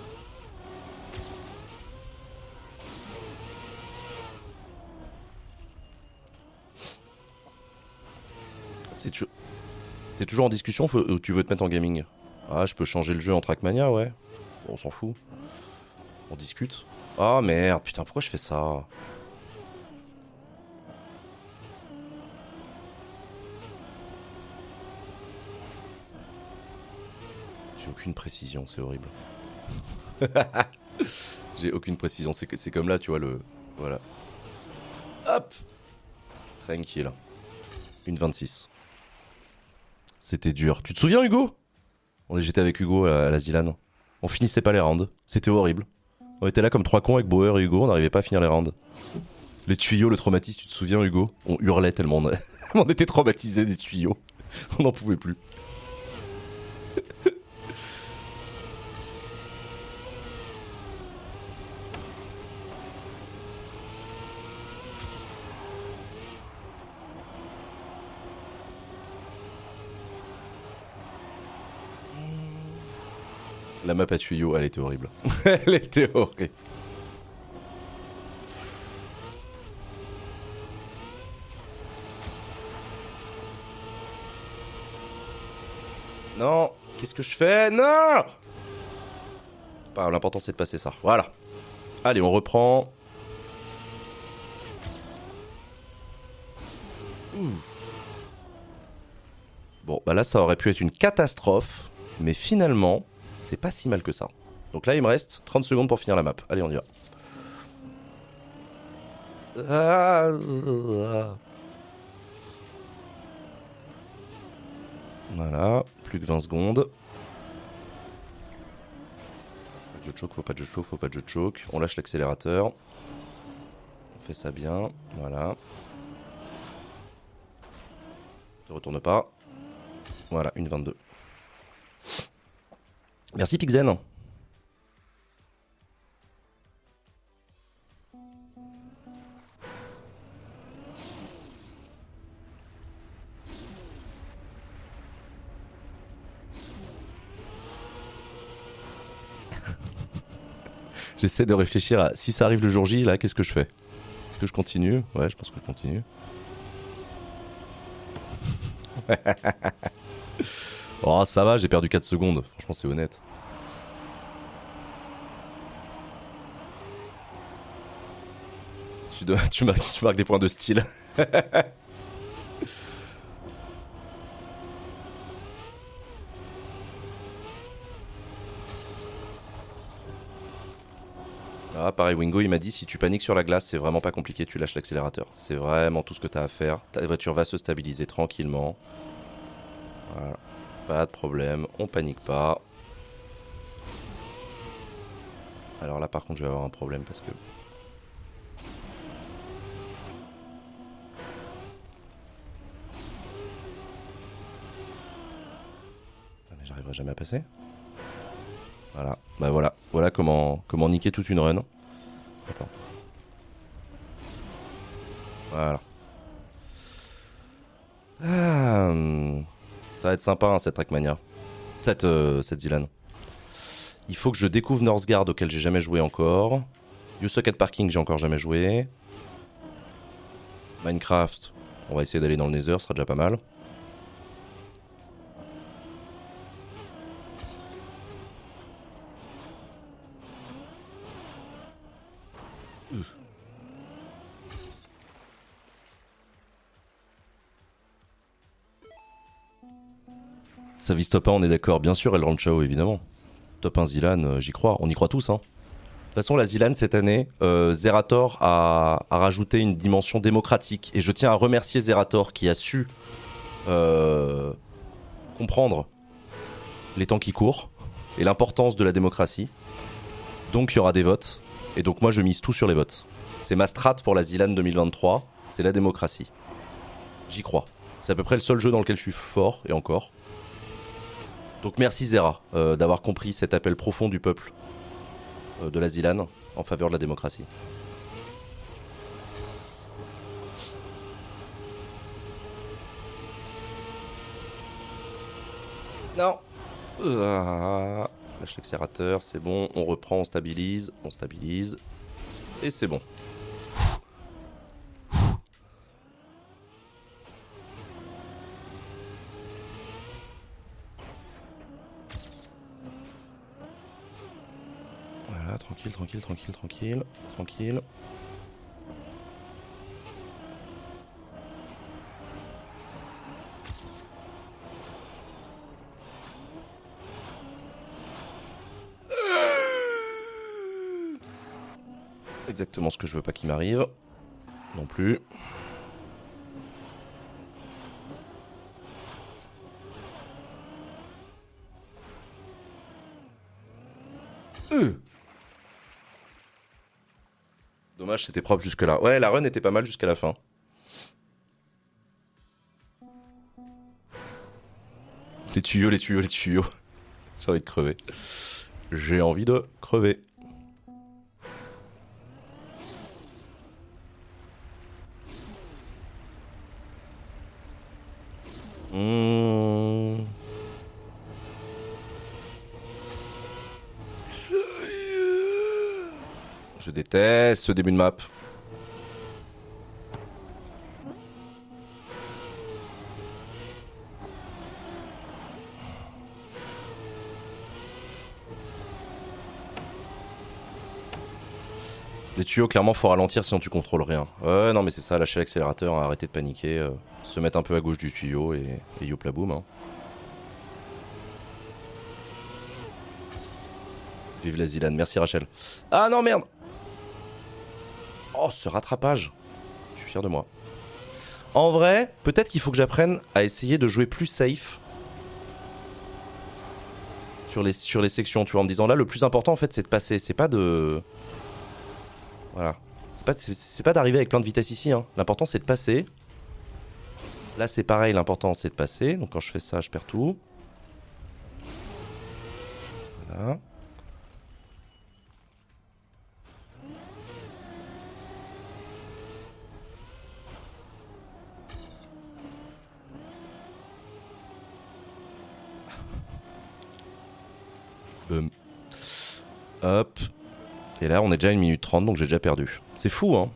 T'es toujours en discussion ou tu veux te mettre en gaming? Ah, je peux changer le jeu en Trackmania, ouais. Bon, on s'en fout. On discute. Ah merde, putain, pourquoi je fais ça? J'ai aucune précision, c'est horrible. J'ai aucune précision, c'est comme là, tu vois, le... Voilà. Hop. Tranquille. Une 26. C'était dur. Tu te souviens, Hugo? J'étais avec Hugo à la Zilan. On finissait pas les rounds. C'était horrible. On était là comme 3 cons avec Bauer et Hugo, on n'arrivait pas à finir les rounds. Les tuyaux, le traumatisme, tu te souviens, Hugo? On hurlait tellement on était traumatisés des tuyaux. On n'en pouvait plus. La map à tuyaux, elle était horrible. Elle était horrible. Non, qu'est-ce que je fais? Non! C'est pas grave, l'important c'est de passer ça. Voilà. Allez, on reprend. Ouf. Bon, bah là, ça aurait pu être une catastrophe. Mais finalement, c'est pas si mal que ça. Donc là, il me reste 30 secondes pour finir la map. Allez, on y va. Voilà, plus que 20 secondes. Pas de jeu de choke, faut pas de jeu de choke, faut pas de jeu de choke. On lâche l'accélérateur. On fait ça bien, voilà. Ne retourne pas. Voilà, une 22. Merci Pixen. J'essaie de réfléchir à si ça arrive le jour J, là, qu'est-ce que je fais? Est-ce que je continue? Ouais, je pense que je continue. Oh, ça va, j'ai perdu 4 secondes. Franchement, c'est honnête. Tu marques des points de style. Ah, pareil, Wingo, il m'a dit si tu paniques sur la glace, c'est vraiment pas compliqué, tu lâches l'accélérateur. C'est vraiment tout ce que t'as à faire. Ta voiture va se stabiliser tranquillement. Voilà. Pas de problème, on panique pas. Alors là, par contre, je vais avoir un problème parce que... Ah, mais j'arriverai jamais à passer. Voilà, bah voilà. Voilà comment niquer toute une run. Attends. Voilà. Ah, ça va être sympa, hein, cette Trackmania. Cette Zilan. Il faut que je découvre Northgard, auquel j'ai jamais joué encore. You Suck at Parking, j'ai encore jamais joué. Minecraft, on va essayer d'aller dans le Nether, ce sera déjà pas mal. Ça vise top 1, on est d'accord. Bien sûr, elle rentre Chao, évidemment. Top 1 Zilan, j'y crois. On y croit tous, hein. De toute façon, la Zilan, cette année, Zerator a rajouté une dimension démocratique. Et je tiens à remercier Zerator qui a su comprendre les temps qui courent et l'importance de la démocratie. Donc, il y aura des votes. Et donc, moi, je mise tout sur les votes. C'est ma strat pour la Zilan 2023. C'est la démocratie. J'y crois. C'est à peu près le seul jeu dans lequel je suis fort, et encore. Donc merci Zera d'avoir compris cet appel profond du peuple de la Zilan en faveur de la démocratie. Non. Lâche l'accélérateur, c'est bon. On reprend, on stabilise. Et c'est bon. Voilà, tranquille. Exactement ce que je veux pas qu'il m'arrive. Non plus. Dommage, c'était propre jusque là. Ouais, la run était pas mal jusqu'à la fin. Les tuyaux. J'ai envie de crever. J'ai envie de crever. Je déteste ce début de map. Les tuyaux, clairement, faut ralentir sinon tu contrôles rien. Ouais, non, mais c'est ça, lâcher l'accélérateur, hein, arrêter de paniquer, se mettre un peu à gauche du tuyau et yop la boum. Hein. Vive la Zilan, merci Rachel. Ah non, merde! Oh, ce rattrapage. Je suis fier de moi. En vrai, peut-être qu'il faut que j'apprenne à essayer de jouer plus safe sur les sections, tu vois, en me disant là, le plus important, en fait, c'est de passer, c'est pas de... Voilà. C'est pas d'arriver avec plein de vitesse ici, hein. L'important, c'est de passer. Là, c'est pareil, l'important, c'est de passer. Donc, quand je fais ça, je perds tout. Voilà. Boum. Hop. Et là, on est déjà à 1 minute 30, donc j'ai déjà perdu. C'est fou, hein.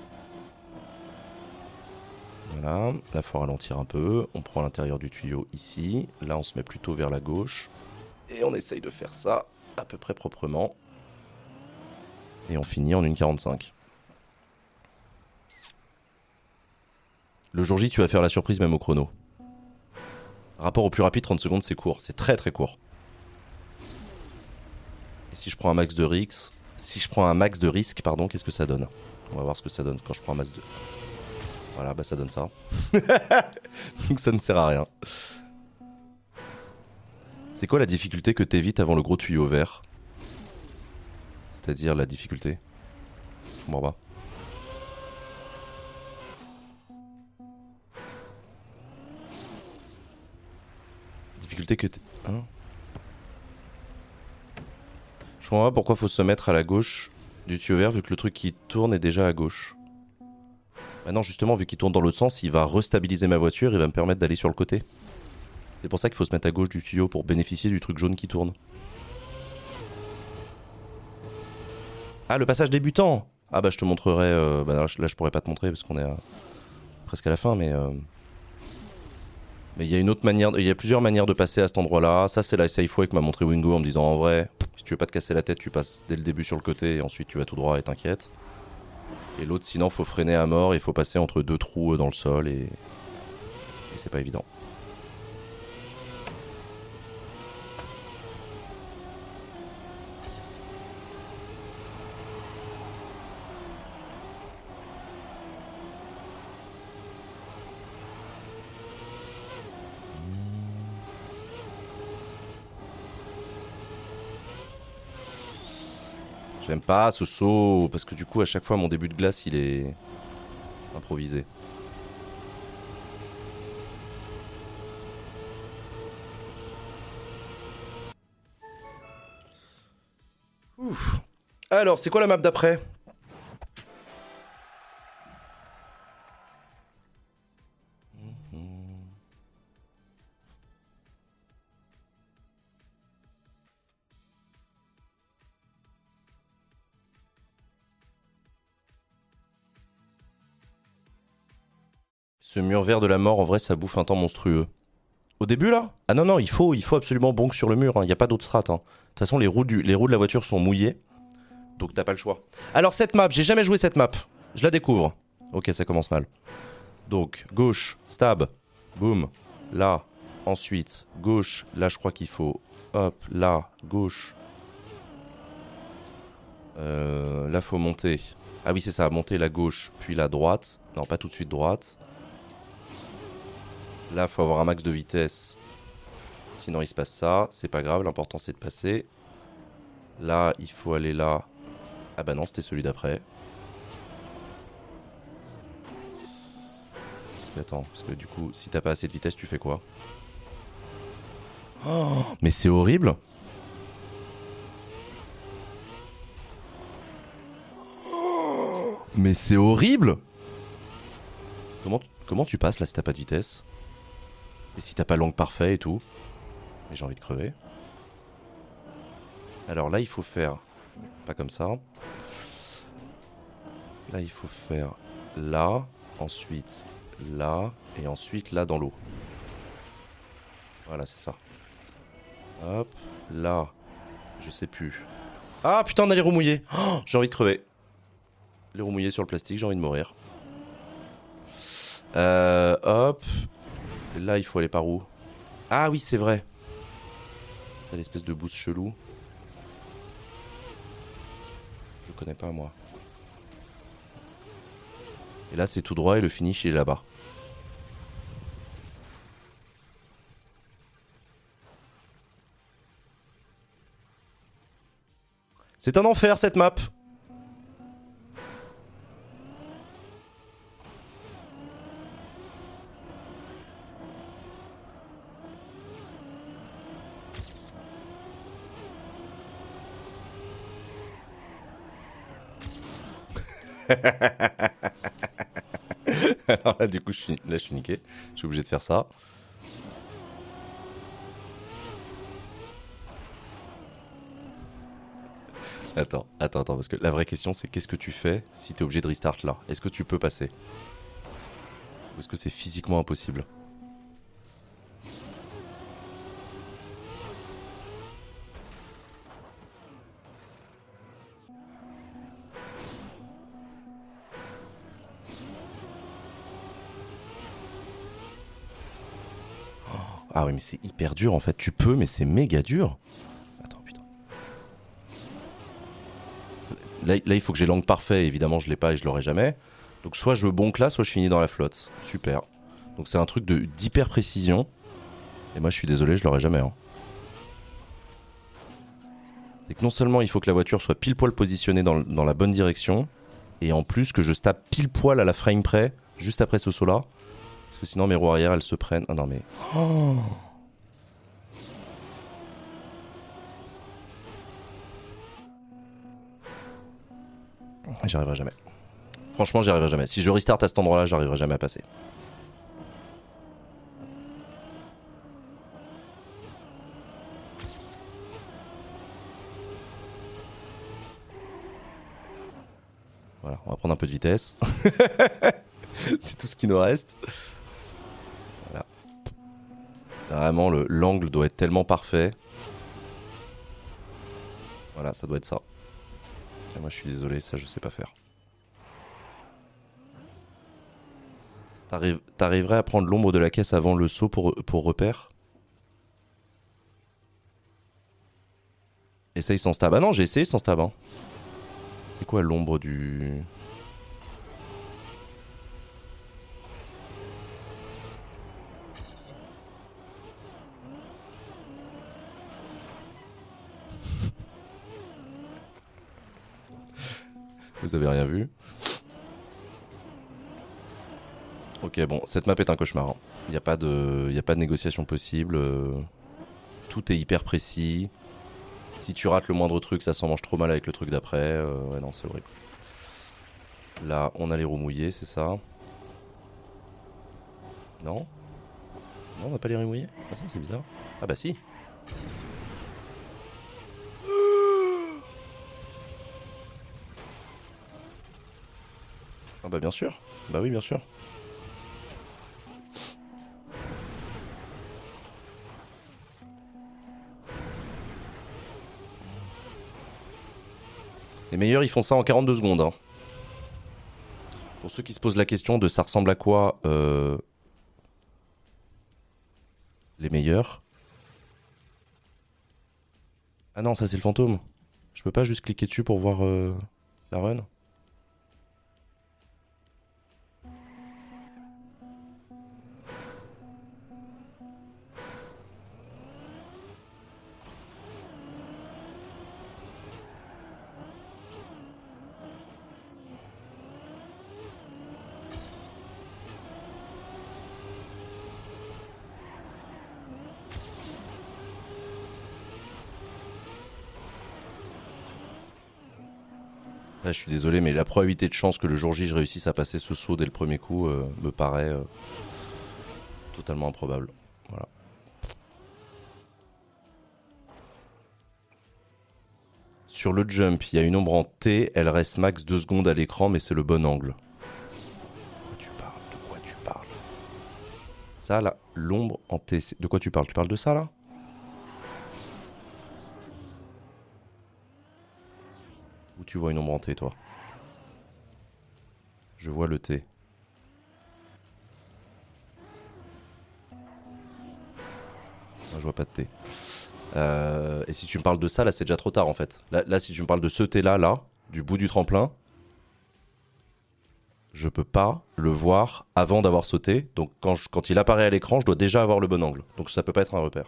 Voilà. Là, il faut ralentir un peu. On prend l'intérieur du tuyau ici. Là, on se met plutôt vers la gauche. Et on essaye de faire ça à peu près proprement. Et on finit en 1,45. Le jour J, tu vas faire la surprise même au chrono. Rapport au plus rapide, 30 secondes, c'est court. C'est très très court. Et si je prends un max de Rix, Si je prends un max de risque, pardon, qu'est-ce que ça donne? On va voir ce que ça donne quand je prends un max de... Voilà, bah ça donne ça. Donc ça ne sert à rien. C'est quoi la difficulté que t'évites avant le gros tuyau vert? C'est-à-dire la difficulté? Je comprends pas. Difficulté que hein? Je comprends pas pourquoi faut se mettre à la gauche du tuyau vert vu que le truc qui tourne est déjà à gauche. Maintenant justement vu qu'il tourne dans l'autre sens il va restabiliser ma voiture, il va me permettre d'aller sur le côté. C'est pour ça qu'il faut se mettre à gauche du tuyau pour bénéficier du truc jaune qui tourne. Ah le passage débutant. Ah bah je te montrerai, bah là je pourrais pas te montrer parce qu'on est presque à la fin mais il y a une autre manière, il y a plusieurs manières de passer à cet endroit-là. Ça c'est la safe way que m'a montré Wingo en me disant en vrai, si tu veux pas te casser la tête, tu passes dès le début sur le côté et ensuite tu vas tout droit et t'inquiète. Et l'autre sinon faut freiner à mort, il faut passer entre deux trous dans le sol et c'est pas évident. J'aime pas ce saut, parce que du coup à chaque fois mon début de glace il est improvisé. Ouf. Alors c'est quoi la map d'après? Ce mur vert de la mort, en vrai, ça bouffe un temps monstrueux. Au début, là? Ah non, non, il faut absolument bonk sur le mur. Il n'y a pas d'autre strat. De toute façon, les roues de la voiture sont mouillées. Donc t'as pas le choix. Alors, cette map, j'ai jamais joué cette map. Je la découvre. Ok, ça commence mal. Donc, gauche, stab. Boum. Là. Ensuite, gauche. Là, je crois qu'il faut... Hop, là, gauche. Là, faut monter. Ah oui, c'est ça. Monter la gauche, puis la droite. Non, pas tout de suite droite. Là, faut avoir un max de vitesse. Sinon, il se passe ça. C'est pas grave, l'important, c'est de passer. Là, il faut aller là. Ah bah non, c'était celui d'après. Parce que du coup, si t'as pas assez de vitesse, tu fais quoi? Oh, mais c'est horrible. Mais c'est horrible. Comment tu passes là si t'as pas de vitesse? Et si t'as pas l'angle parfait et tout? Mais j'ai envie de crever. Alors là, il faut faire... Pas comme ça. Là, il faut faire là. Ensuite, là. Et ensuite, là, dans l'eau. Voilà, c'est ça. Hop. Là. Je sais plus. Ah, putain, on a les roues mouillées. Oh, j'ai envie de crever. Les roues mouillées sur le plastique, j'ai envie de mourir. Hop. Là, il faut aller par où? Ah oui, c'est vrai. T'as l'espèce de boost chelou. Je connais pas, moi. Et là, c'est tout droit et le finish, il est là-bas. C'est un enfer, cette map. Alors là, du coup, je suis niqué. Je suis obligé de faire ça. Attends, parce que la vraie question, c'est qu'est-ce que tu fais si t'es obligé de restart là? Est-ce que tu peux passer? Ou est-ce que c'est physiquement impossible? Ah oui, mais c'est hyper dur en fait. Tu peux, mais c'est méga dur. Attends, putain. Là, il faut que j'ai l'angle parfait. Évidemment, je l'ai pas et je l'aurai jamais. Donc soit je bonque là, soit je finis dans la flotte. Super. Donc c'est un truc d'hyper précision. Et moi, je suis désolé, je l'aurai jamais. Hein. C'est que non seulement il faut que la voiture soit pile poil positionnée dans la bonne direction, et en plus que je se tape pile poil à la frame près, juste après ce saut là. Parce que sinon mes roues arrière elles se prennent. Ah non mais. Oh, j'y arriverai jamais. Franchement, j'y arriverai jamais. Si je restart à cet endroit là, j'arriverai jamais à passer. Voilà, on va prendre un peu de vitesse. C'est tout ce qui nous reste. Voilà. Vraiment, l'angle doit être tellement parfait. Voilà, ça doit être ça. Et moi, je suis désolé, ça, je sais pas faire. T'arriverais à prendre l'ombre de la caisse avant le saut pour repère? Essaye sans stab. Ah non, j'ai essayé sans stab. Hein. C'est quoi l'ombre du... Vous avez rien vu? Ok, bon, cette map est un cauchemar. Hein. Il n'y a pas de négociation possible. Tout est hyper précis. Si tu rates le moindre truc, ça s'en mange trop mal avec le truc d'après. Ouais, non, c'est horrible. Là, on a les roues mouillées, c'est ça? Non? Non, on n'a pas les roues mouillées? Ah, c'est bizarre. Ah bah si. Ah bah bien sûr. Bah oui, bien sûr. Les meilleurs, ils font ça en 42 secondes. Hein. Pour ceux qui se posent la question de ça ressemble à quoi les meilleurs. Ah non, ça c'est le fantôme. Je peux pas juste cliquer dessus pour voir la run? Là, je suis désolé, mais la probabilité de chance que le jour J je réussisse à passer ce saut dès le premier coup me paraît totalement improbable. Voilà. Sur le jump, il y a une ombre en T, elle reste max 2 secondes à l'écran, mais c'est le bon angle. De quoi tu parles? De quoi tu parles? Ça là, l'ombre en T, de quoi tu parles? Tu parles de ça là? Où tu vois une ombre en T, toi? Je vois le T. Moi, je vois pas de T. Et si tu me parles de ça, là, c'est déjà trop tard, en fait. Là, si tu me parles de ce T-là, là, du bout du tremplin, je peux pas le voir avant d'avoir sauté. Donc, quand il apparaît à l'écran, je dois déjà avoir le bon angle. Donc, ça peut pas être un repère.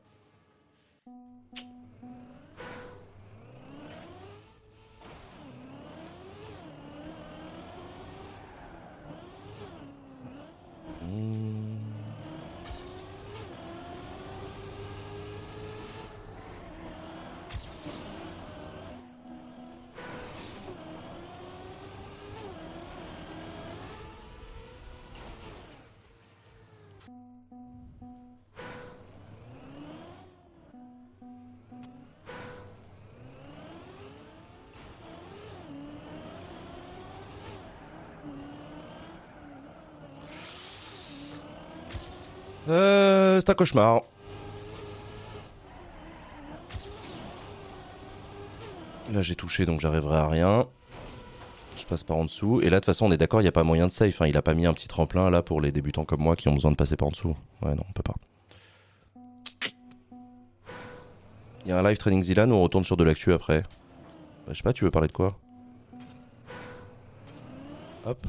C'est un cauchemar. Là, j'ai touché, donc j'arriverai à rien. Je passe par en dessous. Et là, de toute façon, on est d'accord, il n'y a pas moyen de safe. Hein. Il a pas mis un petit tremplin là pour les débutants comme moi qui ont besoin de passer par en dessous. Ouais, non, on peut pas. Il y a un live training Zilan ou on retourne sur de l'actu après? Bah, je sais pas, tu veux parler de quoi? Hop.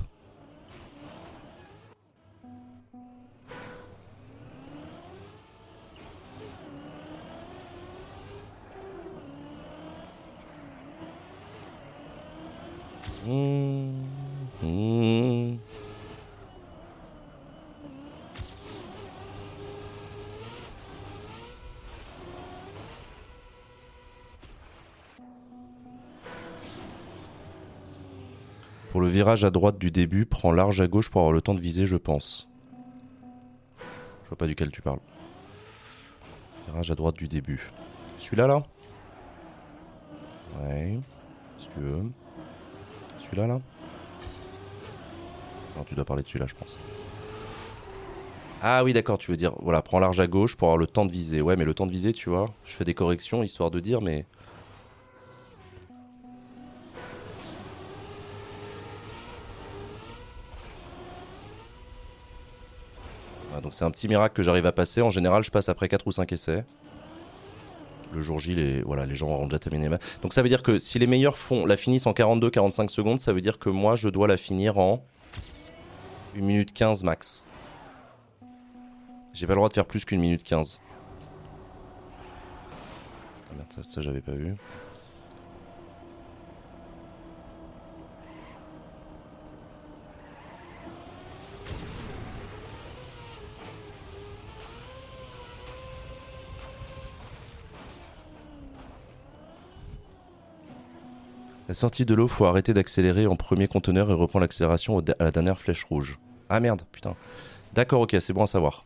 Mmh. Pour le virage à droite du début, prends large à gauche pour avoir le temps de viser, je pense. Je vois pas duquel tu parles. Virage à droite du début. Celui-là, là? Ouais. Si tu veux. Celui-là, là? Non, tu dois parler de celui-là, je pense. Ah oui, d'accord, tu veux dire, voilà, prends large à gauche pour avoir le temps de viser. Ouais, mais le temps de viser, tu vois, je fais des corrections histoire de dire, mais... Ah, donc c'est un petit miracle que j'arrive à passer. En général, je passe après 4 ou 5 essais. Le jour J, les gens auront déjà terminé. Donc ça veut dire que si les meilleurs la finissent en 42-45 secondes, ça veut dire que moi, je dois la finir en 1 minute 15 max. J'ai pas le droit de faire plus qu'une minute 15. Ah merde, ça j'avais pas vu. La sortie de l'eau, faut arrêter d'accélérer en premier conteneur et reprendre l'accélération à la dernière flèche rouge. Ah merde, putain. D'accord, ok, c'est bon à savoir.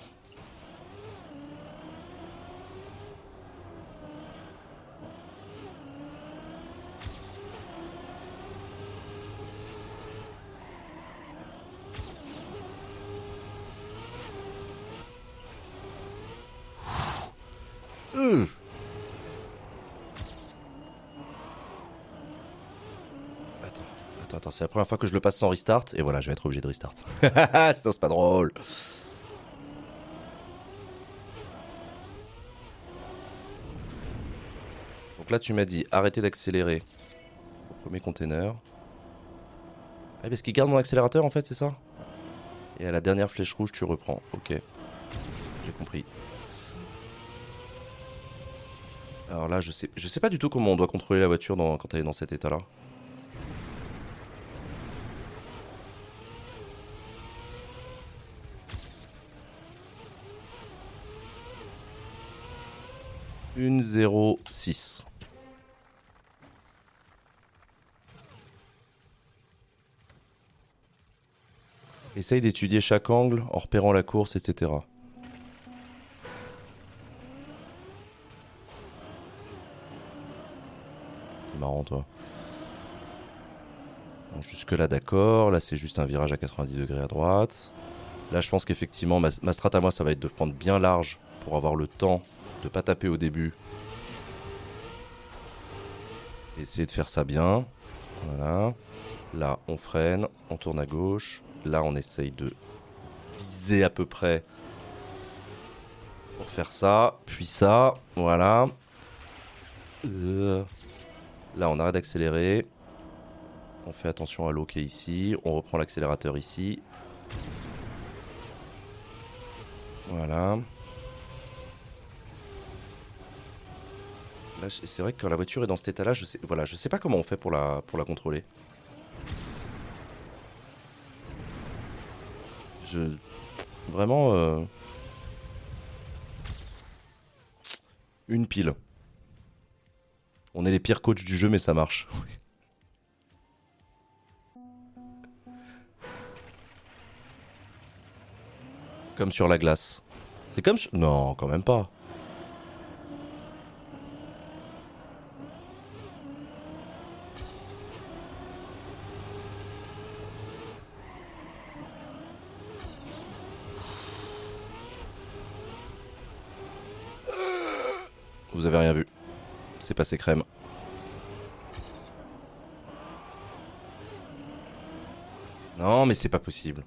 Attends, c'est la première fois que je le passe sans restart. Et voilà, je vais être obligé de restart. Sinon, c'est pas drôle. Donc là, tu m'as dit arrêter d'accélérer au premier container. Ah, parce qu'il garde mon accélérateur en fait, c'est ça? Et à la dernière flèche rouge, tu reprends. Ok, j'ai compris. Alors là, je sais pas du tout comment on doit contrôler la voiture quand elle est dans cet état-là. Une 0,6. Essaye d'étudier chaque angle en repérant la course, etc. C'est marrant, toi. Bon, jusque là, d'accord. Là, c'est juste un virage à 90 degrés à droite. Là, je pense qu'effectivement, ma strat à moi, ça va être de prendre bien large pour avoir le temps de pas taper au début. Essayer de faire ça bien. Voilà. Là, on freine, on tourne à gauche. Là, on essaye de viser à peu près pour faire ça. Puis ça, voilà. Là, on arrête d'accélérer. On fait attention à l'eau qui est ici. On reprend l'accélérateur ici. Voilà. Là, c'est vrai que quand la voiture est dans cet état-là, je sais pas comment on fait pour la contrôler. Vraiment... Une pile. On est les pires coachs du jeu, mais ça marche. Comme sur la glace. C'est comme sur... Non, quand même pas. Vous avez rien vu. C'est passé crème. Non, mais c'est pas possible.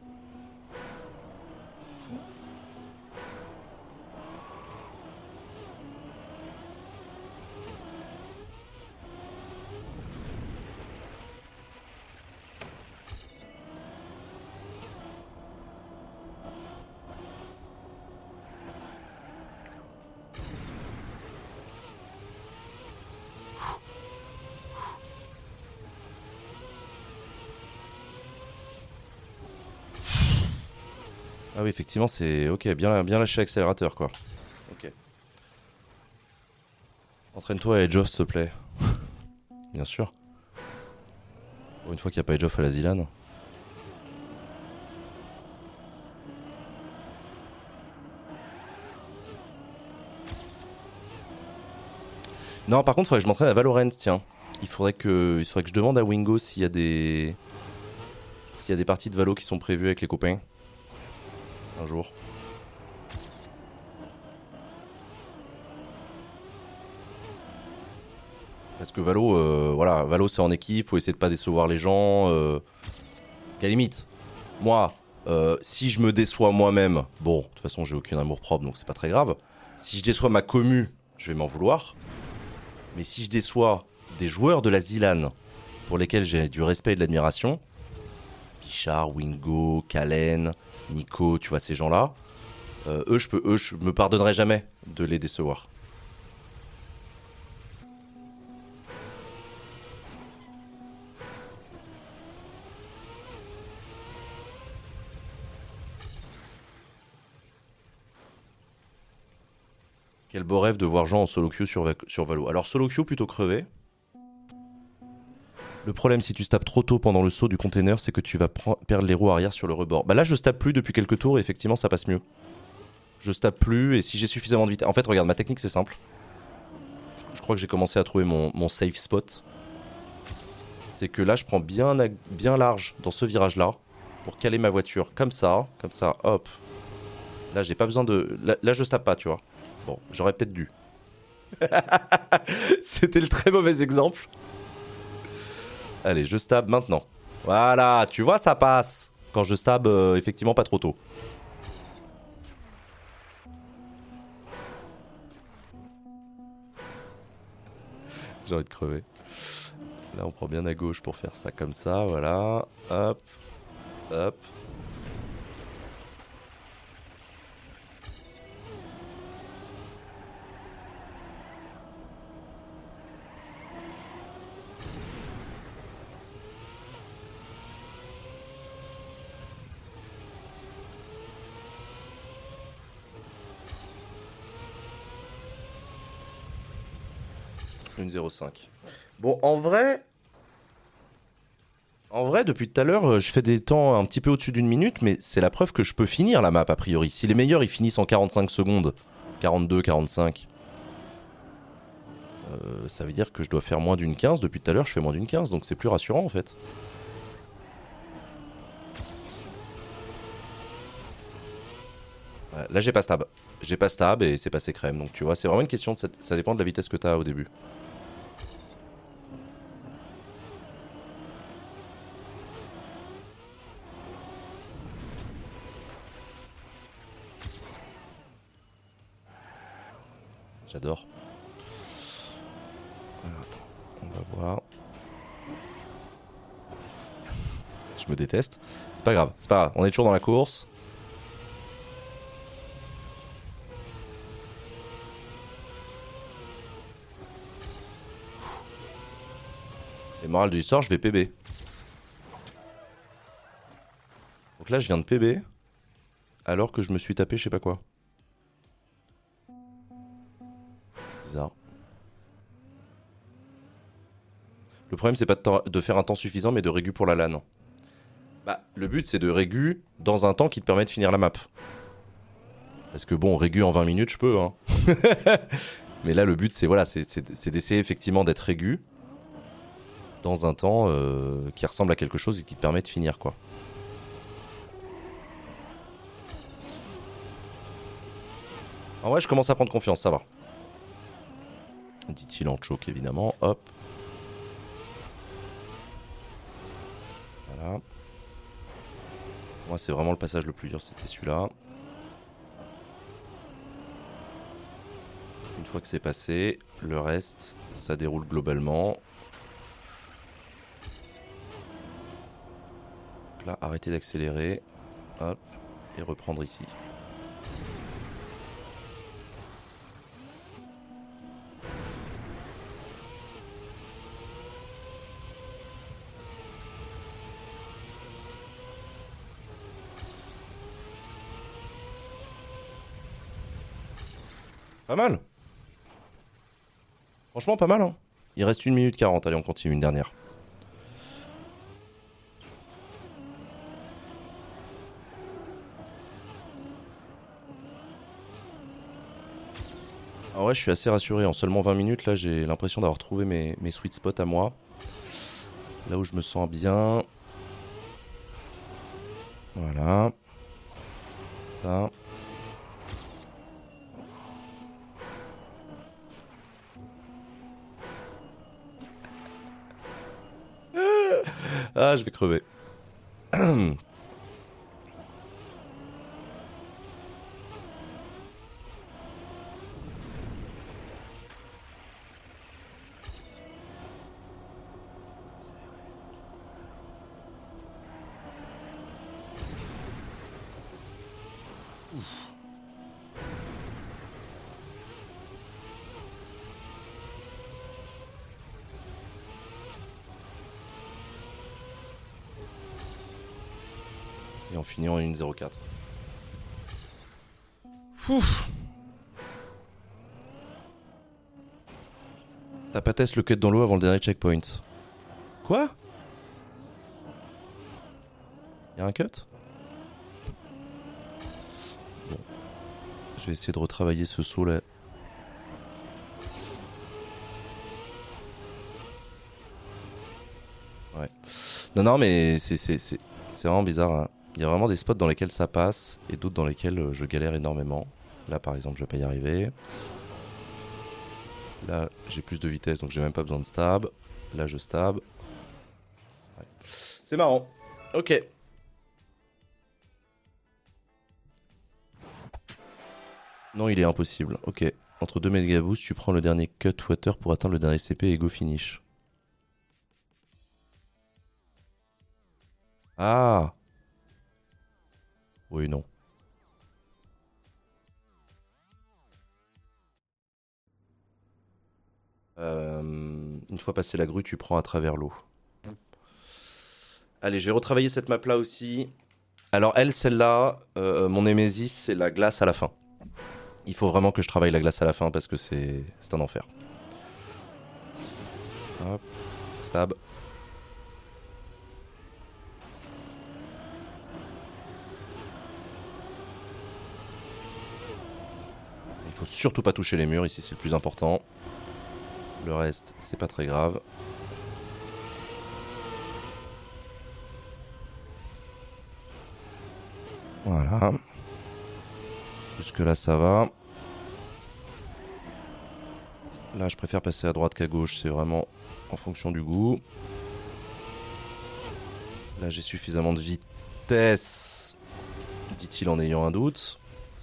Ah oui, effectivement, c'est ok, bien lâché l'accélérateur, quoi. Ok. Entraîne-toi à Edge of, s'il te plaît. Bien sûr. Bon, une fois qu'il n'y a pas Edge of à la Zilan. Non, par contre, il faudrait que je m'entraîne à Valorant, tiens. Il faudrait que je demande à Wingo s'il y a des parties de Valo qui sont prévues avec les copains. Un jour. Parce que Valo, voilà, Valo c'est en équipe, faut essayer de pas décevoir les gens. Qu'à la limite, moi, si je me déçois moi-même, bon, de toute façon j'ai aucun amour propre donc c'est pas très grave. Si je déçois ma commu, je vais m'en vouloir. Mais si je déçois des joueurs de la Zilan pour lesquels j'ai du respect et de l'admiration, Pichard, Wingo, Kalen, Nico, tu vois ces gens-là, je me pardonnerai jamais de les décevoir. Quel beau rêve de voir Jean en solo queue sur Valo. Alors solo queue plutôt crevé. Le problème si tu stabs trop tôt pendant le saut du container, c'est que tu vas perdre les roues arrière sur le rebord. Bah là je stab plus depuis quelques tours et effectivement ça passe mieux. Je stab plus et si j'ai suffisamment de vitesse... En fait regarde, ma technique c'est simple. Je crois que j'ai commencé à trouver mon safe spot. C'est que là je prends bien large dans ce virage là pour caler ma voiture comme ça, hop. Là j'ai pas besoin de... Là je stab pas tu vois. Bon, j'aurais peut-être dû. C'était le très mauvais exemple. Allez, je stab maintenant. Voilà, tu vois, ça passe. Quand je stab, effectivement, pas trop tôt. J'ai envie de crever. Là, on prend bien à gauche pour faire ça comme ça, voilà. Hop, hop. Une 0,5. Bon, en vrai, depuis tout à l'heure, je fais des temps un petit peu au-dessus d'une minute, mais c'est la preuve que je peux finir la map a priori. Si les meilleurs ils finissent en 45 secondes, 42, 45, ça veut dire que je dois faire moins d'une 15. Depuis tout à l'heure, je fais moins d'une 15, donc c'est plus rassurant en fait. Ouais, là, j'ai pas stab. J'ai pas stab et c'est passé crème. Donc tu vois, c'est vraiment une question de ça dépend de la vitesse que t'as au début. J'adore. Alors, attends, on va voir. Je me déteste. C'est pas grave, c'est pas grave. On est toujours dans la course. Et morale de l'histoire, je vais PB. Donc là, je viens de PB. Alors que je me suis tapé je sais pas quoi. Bizarre. Le problème, c'est pas de faire un temps suffisant, mais de régu pour la LAN. Bah, le but, c'est de régu dans un temps qui te permet de finir la map. Parce que bon, régu en 20 minutes, je peux, hein. Mais là, le but, c'est voilà, c'est d'essayer effectivement d'être régu dans un temps qui ressemble à quelque chose et qui te permet de finir, quoi. En vrai, je commence à prendre confiance, ça va. Dit-il en choke, évidemment. Hop. Voilà. Moi, c'est vraiment le passage le plus dur, c'était celui-là. Une fois que c'est passé, le reste, ça déroule globalement. Là, arrêter d'accélérer. Hop. Et reprendre ici. Pas mal. Franchement, pas mal, hein. Il reste 1 minute 40. Allez, on continue une dernière. En vrai, je suis assez rassuré. En seulement 20 minutes, là, j'ai l'impression d'avoir trouvé mes sweet spots à moi. Là où je me sens bien. Voilà. Ça. Ah, je vais crever. Et on finit en 1-0-4. T'as pas testé le cut dans l'eau avant le dernier checkpoint. Quoi? Y'a un cut? Bon. Je vais essayer de retravailler ce saut là. Ouais. Non, mais c'est vraiment bizarre. Hein. Il y a vraiment des spots dans lesquels ça passe et d'autres dans lesquels je galère énormément. Là, par exemple, je vais pas y arriver. Là, j'ai plus de vitesse, donc j'ai même pas besoin de stab. Là, je stab. Ouais. C'est marrant. Ok. Non, il est impossible. Ok. Entre 2 méga boosts, tu prends le dernier cut water pour atteindre le dernier CP et go finish. Ah. Oui, non. Une fois passé la grue, tu prends à travers l'eau. Allez, je vais retravailler cette map là aussi. Alors elle, celle-là, mon Némésis, c'est la glace à la fin. Il faut vraiment que je travaille la glace à la fin parce que c'est un enfer. Hop, stab. Il faut surtout pas toucher les murs, ici c'est le plus important. Le reste, c'est pas très grave. Voilà. Jusque là, ça va. Là, je préfère passer à droite qu'à gauche, c'est vraiment en fonction du goût. Là, j'ai suffisamment de vitesse, dit-il en ayant un doute.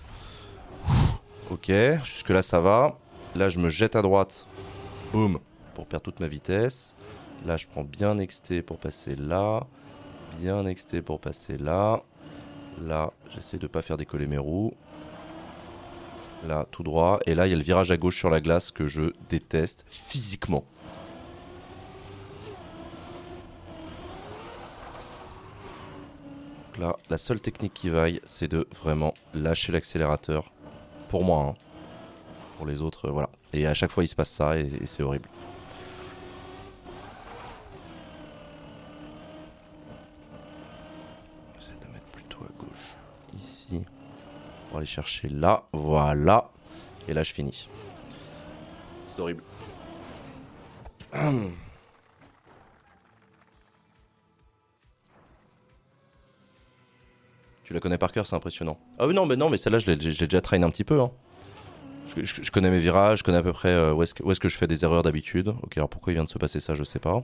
Ok, jusque là, ça va. Là, je me jette à droite. Boum, pour perdre toute ma vitesse. Là, je prends bien XT pour passer là. Bien XT pour passer là. Là, j'essaie de pas faire décoller mes roues. Là, tout droit. Et là, il y a le virage à gauche sur la glace que je déteste physiquement. Donc là, la seule technique qui vaille, c'est de vraiment lâcher l'accélérateur. Pour moi, hein. Pour les autres, voilà. Et à chaque fois, il se passe ça et c'est horrible. J'essaie de mettre plutôt à gauche. Ici. Pour aller chercher là. Voilà. Et là, je finis. C'est horrible. Tu la connais par cœur, c'est impressionnant. Ah oui, non, mais celle-là, je l'ai déjà traîné un petit peu. Hein. Je connais mes virages, je connais à peu près où est-ce que je fais des erreurs d'habitude. Ok, alors pourquoi il vient de se passer ça, je sais pas.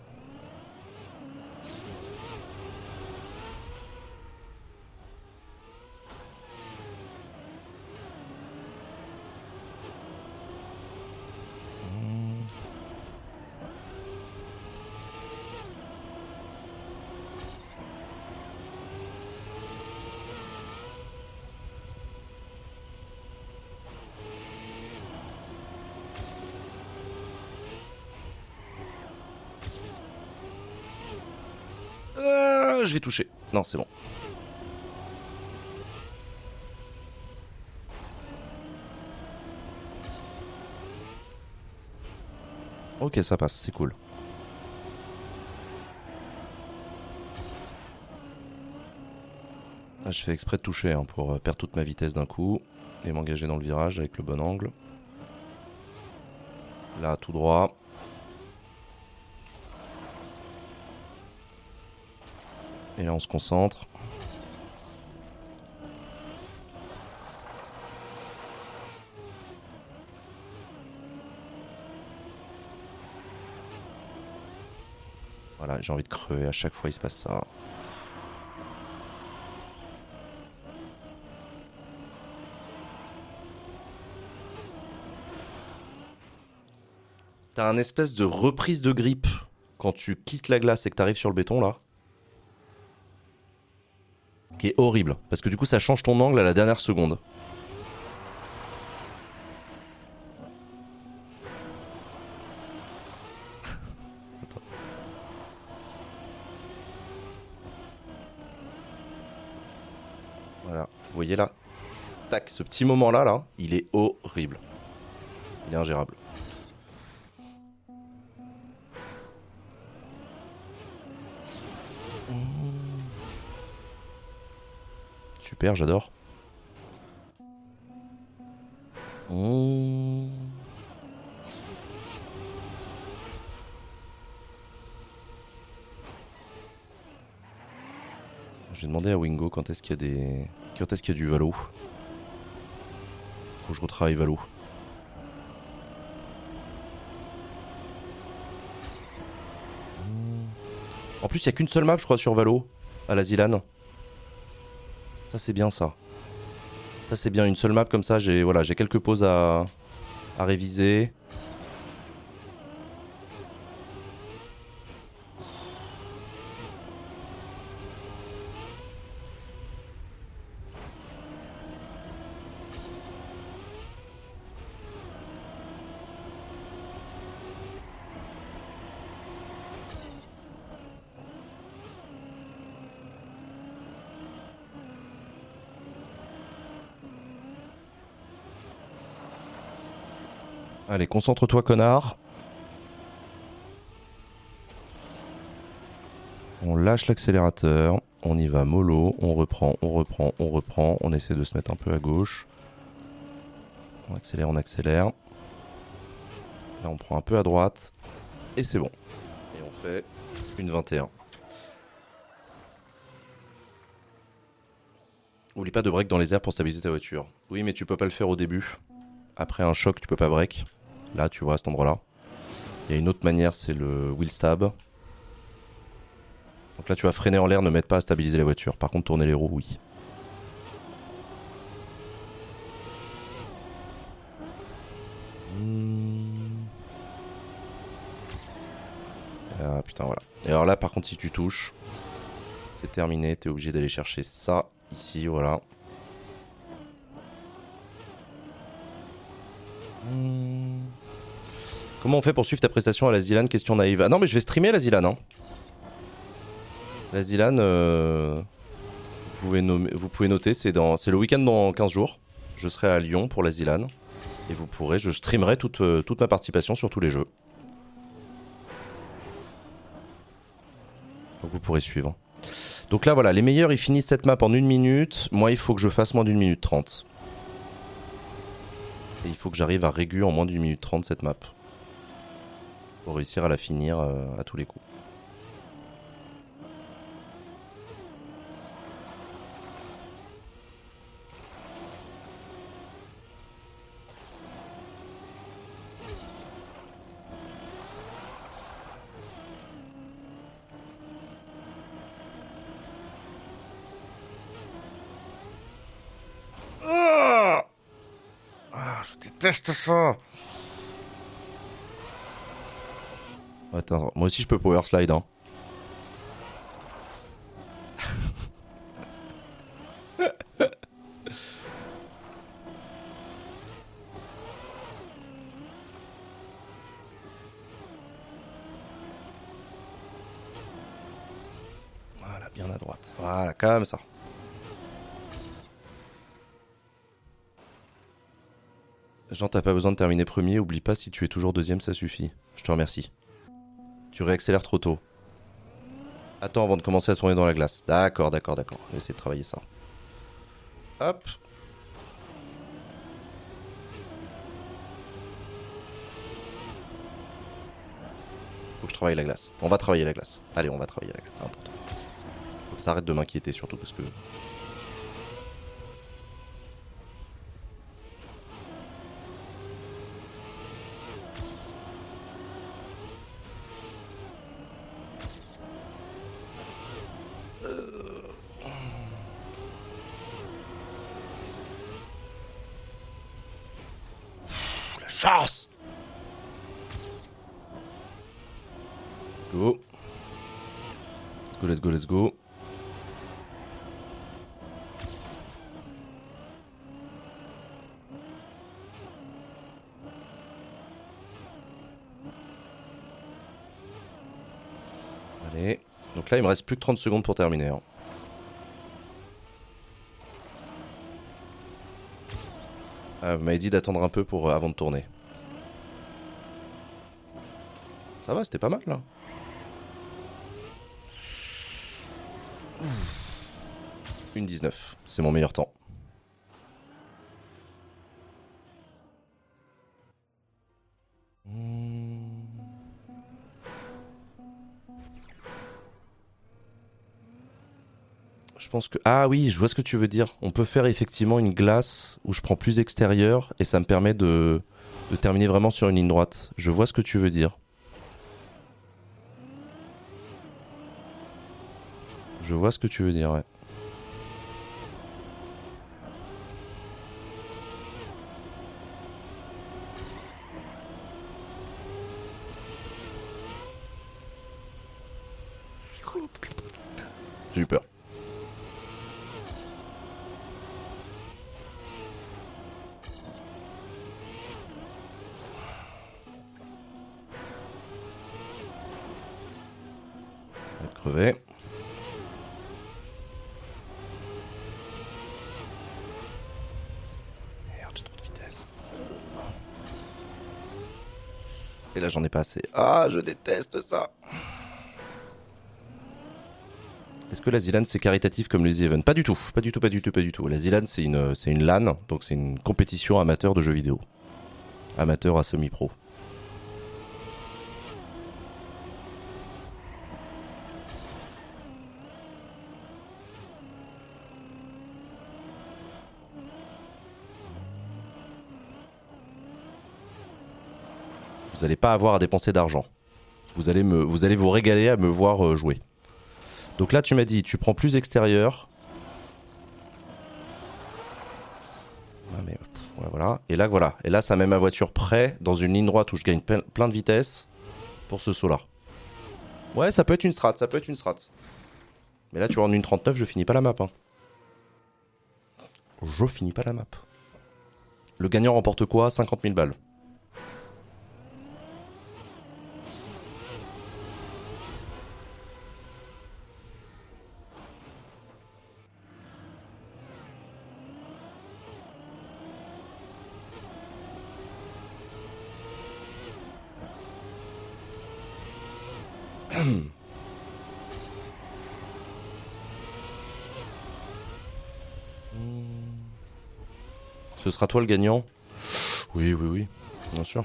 Je vais toucher. Non, c'est bon. Ok, ça passe, c'est cool. Là, je fais exprès de toucher hein, pour perdre toute ma vitesse d'un coup et m'engager dans le virage avec le bon angle. Là, tout droit. Et là, on se concentre. Voilà, j'ai envie de crever. À chaque fois, il se passe ça. T'as un espèce de reprise de grippe quand tu quittes la glace et que t'arrives sur le béton, là. Qui est horrible. Parce que du coup, ça change ton angle à la dernière seconde. Voilà, vous voyez là. Tac, ce petit moment-là, là, il est horrible. Il est ingérable. Super, j'adore. J'ai demandé à Wingo quand est-ce qu'il y a des... Quand est-ce qu'il y a du valo. Faut que je retravaille valo. En plus, il n'y a qu'une seule map, je crois, sur valo, à la Zilan. Ça, c'est bien, ça. Ça, c'est bien, une seule map comme ça. J'ai voilà, j'ai quelques pauses à réviser. Allez, concentre-toi, connard. On lâche l'accélérateur. On y va mollo. On reprend, on reprend, on reprend. On essaie de se mettre un peu à gauche. On accélère, on accélère. Là, on prend un peu à droite. Et c'est bon. Et on fait une 21. Oublie pas de break dans les airs pour stabiliser ta voiture. Oui, mais tu peux pas le faire au début. Après un choc, tu peux pas break. Là, tu vois, à cet endroit-là. Il y a une autre manière, c'est le wheel stab. Donc là, tu vas freiner en l'air, ne mettre pas à stabiliser la voiture. Par contre, tourner les roues, oui. Ah putain, voilà. Et alors là, par contre, si tu touches, c'est terminé. T'es obligé d'aller chercher ça, ici, voilà. Comment on fait pour suivre ta prestation à la Zilan? Question naïve. Ah non, mais je vais streamer à la Zilan. Hein. La Zilan, vous pouvez noter, c'est le week-end dans 15 jours. Je serai à Lyon pour la Zilan. Et je streamerai toute ma participation sur tous les jeux. Donc vous pourrez suivre. Donc là, voilà, les meilleurs, ils finissent cette map en 1 minute. Moi, il faut que je fasse moins d'1 minute 30. Et il faut que j'arrive à régu en moins d'1 minute 30 cette map. Pour réussir à la finir à tous les coups. Je déteste ça. Attends, moi aussi je peux power slide hein. Voilà, bien à droite. Voilà, comme ça. Jean, t'as pas besoin de terminer premier, oublie pas, si tu es toujours deuxième, ça suffit. Je te remercie. Tu réaccélères trop tôt. Attends avant de commencer à tourner dans la glace. D'accord, d'accord, d'accord. On va essayer de travailler ça. Hop. Faut que je travaille la glace. On va travailler la glace. Allez, on va travailler la glace, c'est important. Faut que ça arrête de m'inquiéter surtout parce que... La chasse. Let's go. Let's go, let's go, let's go. Allez. Donc là, il me reste plus que 30 secondes pour terminer. Hein. Ah, vous m'avez dit d'attendre un peu pour, avant de tourner. Ça va, c'était pas mal là. Une 19, c'est mon meilleur temps. Je pense que... Ah oui, je vois ce que tu veux dire. On peut faire effectivement une glace où je prends plus extérieur et ça me permet de terminer vraiment sur une ligne droite. Je vois ce que tu veux dire. Je vois ce que tu veux dire, ouais. J'ai eu peur. On va crever. Merde, j'ai trop de vitesse. Et là, j'en ai pas assez. Ah, je déteste ça. Est-ce que la ZLAN c'est caritatif comme les Even? Pas du tout, pas du tout, pas du tout, pas du tout. La ZLAN c'est une LAN, donc c'est une compétition amateur de jeux vidéo. Amateur à semi-pro. Vous n'allez pas avoir à dépenser d'argent. Vous allez vous régaler à me voir jouer. Donc là tu m'as dit, tu prends plus extérieur. Ah mais ouais, voilà. Et là voilà. Et là ça met ma voiture près dans une ligne droite où je gagne plein de vitesse pour ce saut là. Ouais, ça peut être une strat, ça peut être une strat. Mais là tu vois en 1.39 je finis pas la map. Hein. Je finis pas la map. Le gagnant remporte quoi? 50 000 balles. Ce sera toi le gagnant? Oui, oui, oui, bien sûr.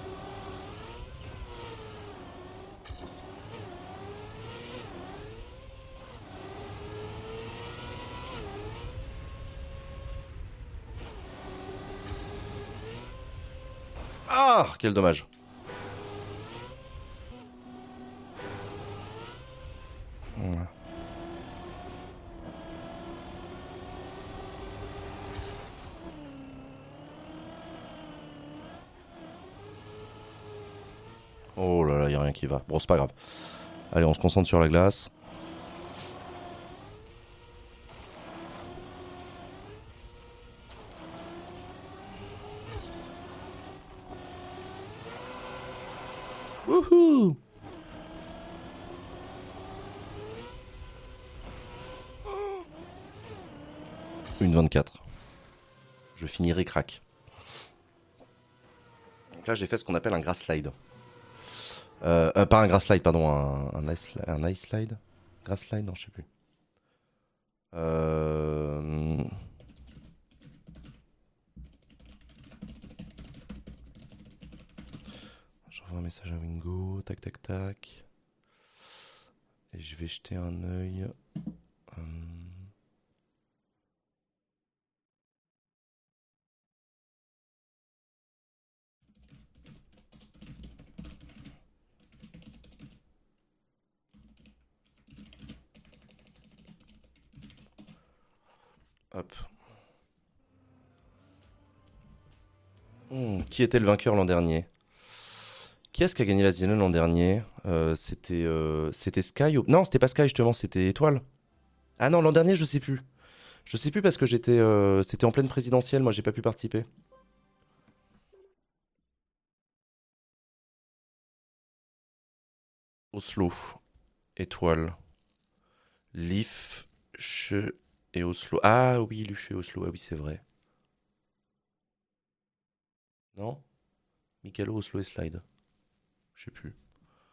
Ah, quel dommage. Voilà. Oh là là, y a rien qui va. Bon, c'est pas grave. Allez, on se concentre sur la glace. Wouhou! Une 24. Je finirai crack. Donc là, j'ai fait ce qu'on appelle un grass slide. Pas un grass slide, pardon, un ice slide. Grass slide, non, je sais plus. Euh... J'envoie un message à Wingo, tac tac tac. Et je vais jeter un œil. Hop. Qui était le vainqueur l'an dernier? Qui est-ce qui a gagné la Zillion l'an dernier? C'était Sky Non, c'était pas Sky justement, c'était Étoile. Ah non, l'an dernier, je sais plus. Je sais plus parce que c'était en pleine présidentielle, moi j'ai pas pu participer. Oslo, Étoile, Leaf, Che et Oslo. Ah oui, Luche et Oslo, ah oui, c'est vrai. Non? Mikalo, Oslo et Slide. Je sais plus.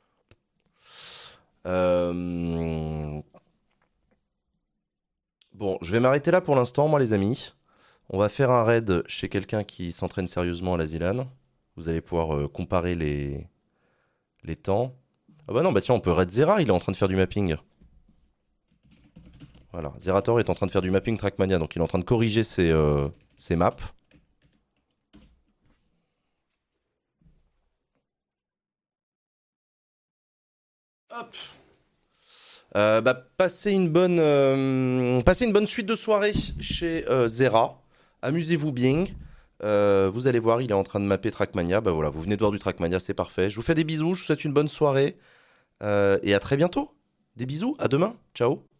Euh, Bon, je vais m'arrêter là pour l'instant, moi les amis. On va faire un raid chez quelqu'un qui s'entraîne sérieusement à la Zilan. Vous allez pouvoir comparer les temps. Ah bah non, bah tiens, on peut raid Zera, il est en train de faire du mapping. Voilà, Zerator est en train de faire du mapping Trackmania, donc il est en train de corriger ses maps. Hop. Bah, passez une bonne suite de soirée chez Zera. Amusez-vous bien. Vous allez voir, il est en train de mapper Trackmania. Bah voilà, vous venez de voir du Trackmania, c'est parfait. Je vous fais des bisous, je vous souhaite une bonne soirée et à très bientôt. Des bisous, à demain. Ciao.